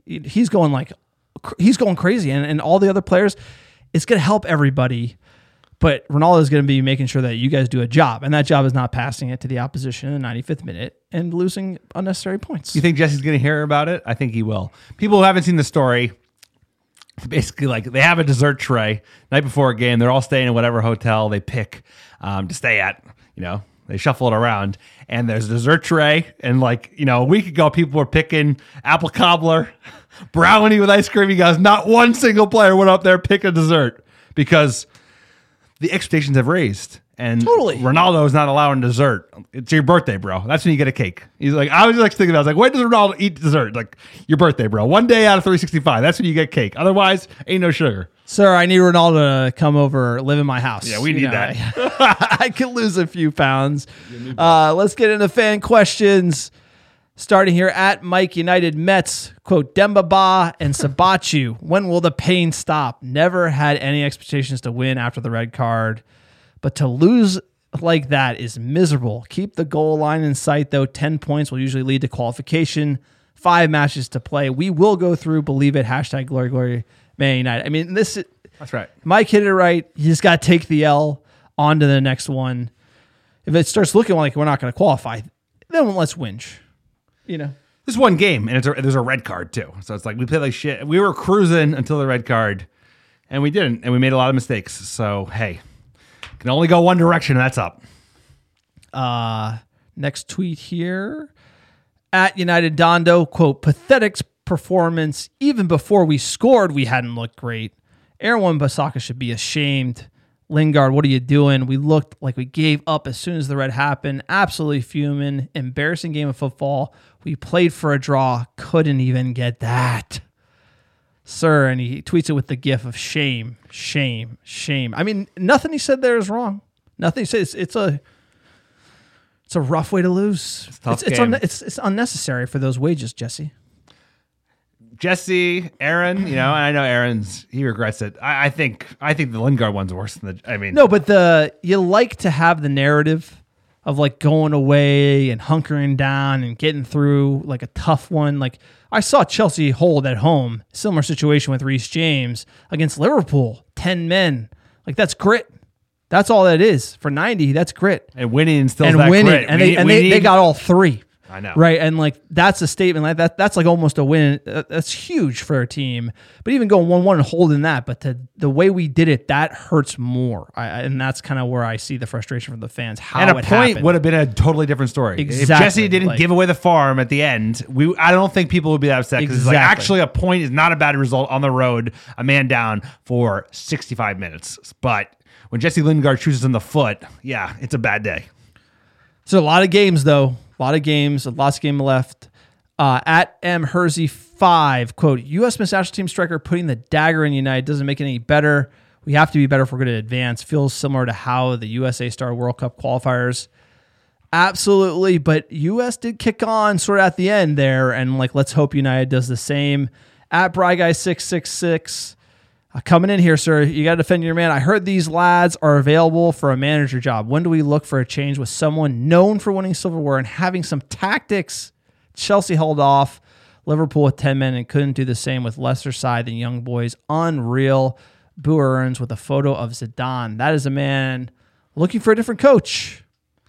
going crazy, and all the other players. It's going to help everybody, but Ronaldo is going to be making sure that you guys do a job, and that job is not passing it to the opposition in the 95th minute and losing unnecessary points. You think Jesse's going to hear about it? I think he will. People who haven't seen the story, basically, like they have a dessert tray night before a game. They're all staying in whatever hotel they pick to stay at. You know, they shuffle it around, and there's a dessert tray. And like a week ago, people were picking apple cobbler, brownie with ice cream. He goes, not one single player went up there pick a dessert because the expectations have raised. And totally. Ronaldo is not allowing dessert. It's your birthday, bro. That's when you get a cake. He's like, I was like thinking about it. I was like, when does Ronaldo eat dessert? Like, your birthday, bro. One day out of 365. That's when you get cake. Otherwise, ain't no sugar. Sir, I need Ronaldo to come over, live in my house. Yeah, we need that. I could lose a few pounds. Let's get into fan questions. Starting here at Mike United Mets, quote, Demba Ba and Sabachu. When will the pain stop? Never had any expectations to win after the red card, but to lose like that is miserable. Keep the goal line in sight, though. 10 points will usually lead to qualification. 5 matches to play. We will go through, believe it, hashtag glory, glory, Man United. I mean, that's right. Mike hit it right. You just got to take the L on to the next one. If it starts looking like we're not going to qualify, then let's whinge. You know, this is one game, and there's a red card too. So it's like we played like shit. We were cruising until the red card, and we didn't, and we made a lot of mistakes. So hey, can only go one direction, and that's up. Next tweet here at United Dondo, quote, pathetic performance. Even before we scored, we hadn't looked great. Aaron Wan-Bissaka should be ashamed. Lingard, what are you doing? We looked like we gave up as soon as the red happened. Absolutely fuming. Embarrassing game of football. We played for a draw. Couldn't even get that. Sir, and he tweets it with the gif of shame, shame, shame. I mean, nothing he said there is wrong. Nothing he says. It's a rough way to lose. It's unnecessary for those wages, Jesse. Jesse, Aaron, and I know he regrets it. I think the Lingard one's worse than no, but you like to have the narrative of like going away and hunkering down and getting through like a tough one. Like I saw Chelsea hold at home, similar situation with Reece James against Liverpool, 10 men. Like that's grit. That's all that is for 90. That's grit and winning instills that grit. And they got all 3. I know. Right. And like, that's a statement like that. That's like almost a win. That's huge for a team, but even going 1-1 and holding that, but the way we did it, that hurts more. And that's kind of where I see the frustration from the fans. And a point would have been a totally different story. Exactly. If Jesse didn't give away the farm at the end, I don't think people would be that upset because it's like actually a point is not a bad result on the road, a man down for 65 minutes. But when Jesse Lingard shoots us in the foot, yeah, it's a bad day. So a lot of games though. A lot of games, lots of game left. At M. Hersey 5, quote, U.S. men's national team striker putting the dagger in United doesn't make it any better. We have to be better if we're going to advance. Feels similar to how the USA started World Cup qualifiers. Absolutely, but U.S. did kick on sort of at the end there, and like let's hope United does the same. At BryGuy666, coming in here, sir, you got to defend your man. I heard these lads are available for a manager job. When do we look for a change with someone known for winning silverware and having some tactics? Chelsea held off Liverpool with 10 men and couldn't do the same with lesser side than young boys. Unreal. Boo Earns with a photo of Zidane. That is a man looking for a different coach.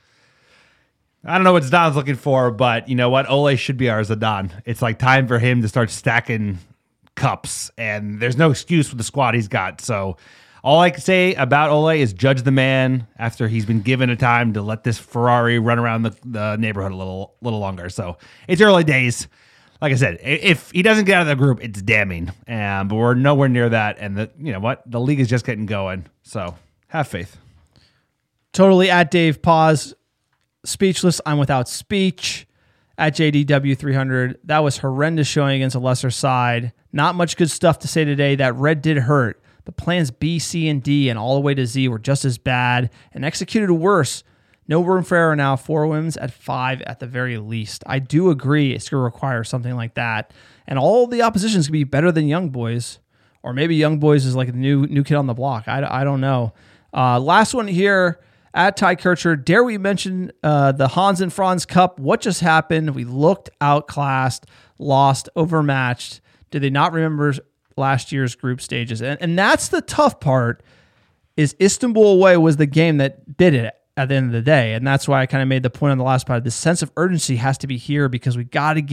I don't know what Zidane's looking for, but you know what? Ole should be our Zidane. It's like time for him to start stacking cups, and there's no excuse with the squad he's got. So All I can say about Ole is judge the man after he's been given a time to let this Ferrari run around the neighborhood a little longer. So it's early days. Like I said, if he doesn't get out of the group, it's damning. But we're nowhere near that. And you know what? The league is just getting going. So have faith. Totally at Dave Pause. Speechless. I'm without speech. At JDW300. That was horrendous showing against a lesser side. Not much good stuff to say today. That red did hurt. The plans B, C, and D and all the way to Z were just as bad and executed worse. No room for error now. 4 wins at 5 at the very least. I do agree it's going to require something like that. And all the opposition is going to be better than Young Boys. Or maybe Young Boys is like the new kid on the block. I don't know. Last one here at Ty Kircher. Dare we mention the Hans and Franz Cup? What just happened? We looked outclassed, lost, overmatched. Did they not remember last year's group stages? And that's the tough part, is Istanbul away was the game that did it at the end of the day. And that's why I kind of made the point on the last part. This sense of urgency has to be here because we got to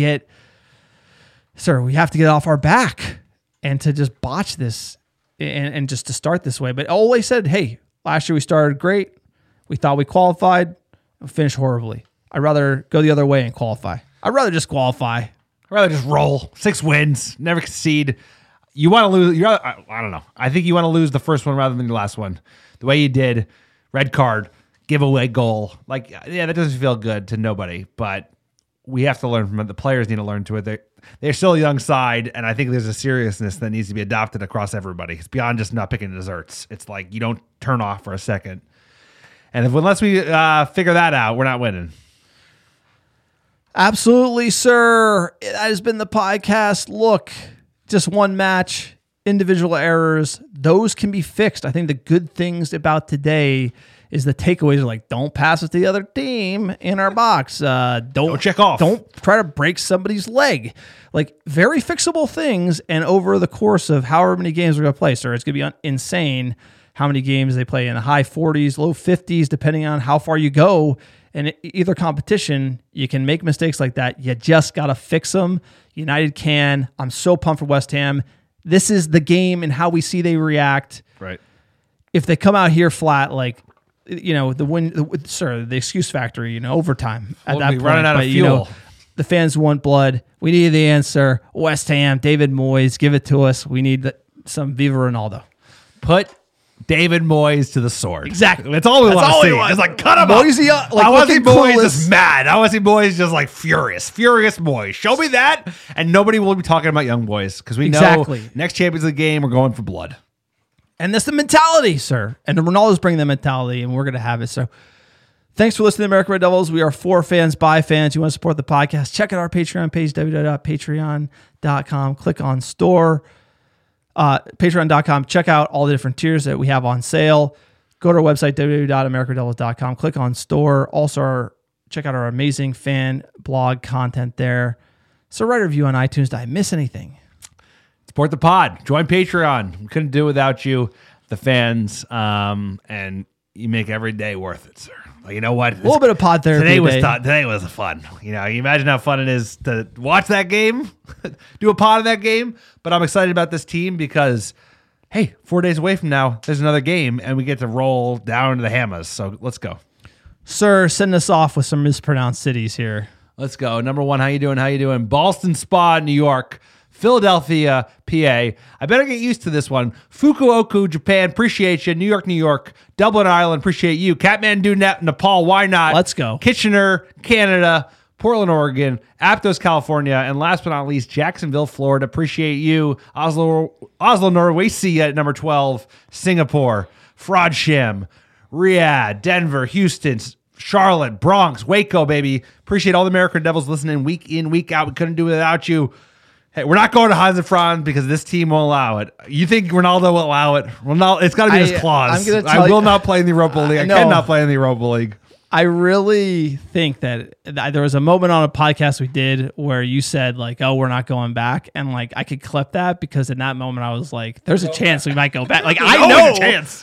we have to get off our back and to just botch this and just to start this way. But Ole said, hey, last year we started great. We thought we qualified and finished horribly. I'd rather go the other way and qualify. I'd rather just qualify. I'd rather just roll. 6 wins, never concede. You want to lose. I don't know. I think you want to lose the first one rather than the last one. The way you did, red card, giveaway goal. Like, yeah, that doesn't feel good to nobody, but we have to learn from it. The players need to learn to it. They're still a young side, and I think there's a seriousness that needs to be adopted across everybody. It's beyond just not picking desserts. It's like you don't turn off for a second. And unless we figure that out, we're not winning. Absolutely, sir. That has been the podcast. Look, just one match, individual errors. Those can be fixed. I think the good things about today is the takeaways are like, don't pass it to the other team in our box. Don't check off. Don't try to break somebody's leg. Like, very fixable things. And over the course of however many games we're going to play, sir, it's going to be insane how many games they play in the high 40s, low 50s, depending on how far you go. And either competition, you can make mistakes like that. You just got to fix them. United can. I'm so pumped for West Ham. This is the game and how we see they react. Right. If they come out here flat, like, you know, the excuse factory, overtime at that point. Running out of fuel. The fans want blood. We need the answer. West Ham, David Moyes, give it to us. We need some Viva Ronaldo. Put David Moyes to the sword. Exactly. That's all we want to see. It's like, cut him up. I want to see Moyes just mad. I want to see Moyes just like furious. Furious Moyes. Show me that, and nobody will be talking about Young Boys because we know next Champions League game, we're going for blood. And that's the mentality, sir. And Ronaldo's bringing the mentality, and we're going to have it. So thanks for listening to American Red Devils. We are for fans, by fans. You want to support the podcast, check out our Patreon page, www.patreon.com. Click on store. Patreon.com. Check out all the different tiers that we have on sale. Go to our website, www.americadevils.com. Click on store. Also, check out our amazing fan blog content there. So write a review on iTunes. Did I miss anything? Support the pod. Join Patreon. We couldn't do it without you, the fans, and you make every day worth it, sir. Like, you know what? A little bit of pod therapy. Today was fun. You imagine how fun it is to watch that game, do a pod of that game. But I'm excited about this team because, hey, 4 days away from now, there's another game, and we get to roll down to the Hammers. So let's go. Sir, send us off with some mispronounced cities here. Let's go. Number 1, how you doing? Boston Spa, New York. Philadelphia, PA. I better get used to this one. Fukuoka, Japan. Appreciate you. New York. Dublin, Ireland. Appreciate you. Kathmandu, Nepal. Why not? Let's go. Kitchener, Canada. Portland, Oregon. Aptos, California. And last but not least, Jacksonville, Florida. Appreciate you. Oslo, Norway. See you at number 12. Singapore. Frodsham. Riyadh. Denver. Houston. Charlotte. Bronx. Waco, baby. Appreciate all the American Devils listening week in, week out. We couldn't do it without you. Hey, we're not going to Hans and Franz because this team won't allow it. You think Ronaldo will allow it? Ronaldo, it's got to be his clause. I will not play in the Europa League. I cannot play in the Europa League. I really think that there was a moment on a podcast we did where you said, like, oh, we're not going back. And, like, I could clip that because in that moment I was like, there's a chance we might go back. Like, I know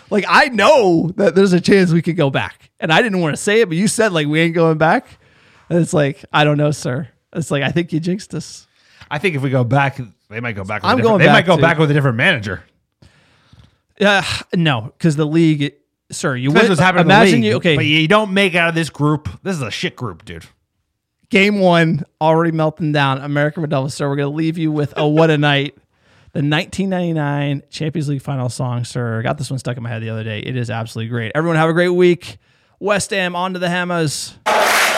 that there's a chance we could go back. And I didn't want to say it, but you said, like, we ain't going back. And it's like, I don't know, sir. It's like, I think you jinxed us. I think if we go back, they might go back. Back with a different manager. No, because the league, sir, you That's win. what's happening Imagine in the league, you. Okay, but you don't make out of this group. This is a shit group, dude. Game 1 already melting down. American Modelo, sir. We're gonna leave you with a what a night. The 1999 Champions League final song, sir. Got this one stuck in my head the other day. It is absolutely great. Everyone have a great week. West Ham, on to the Hammers.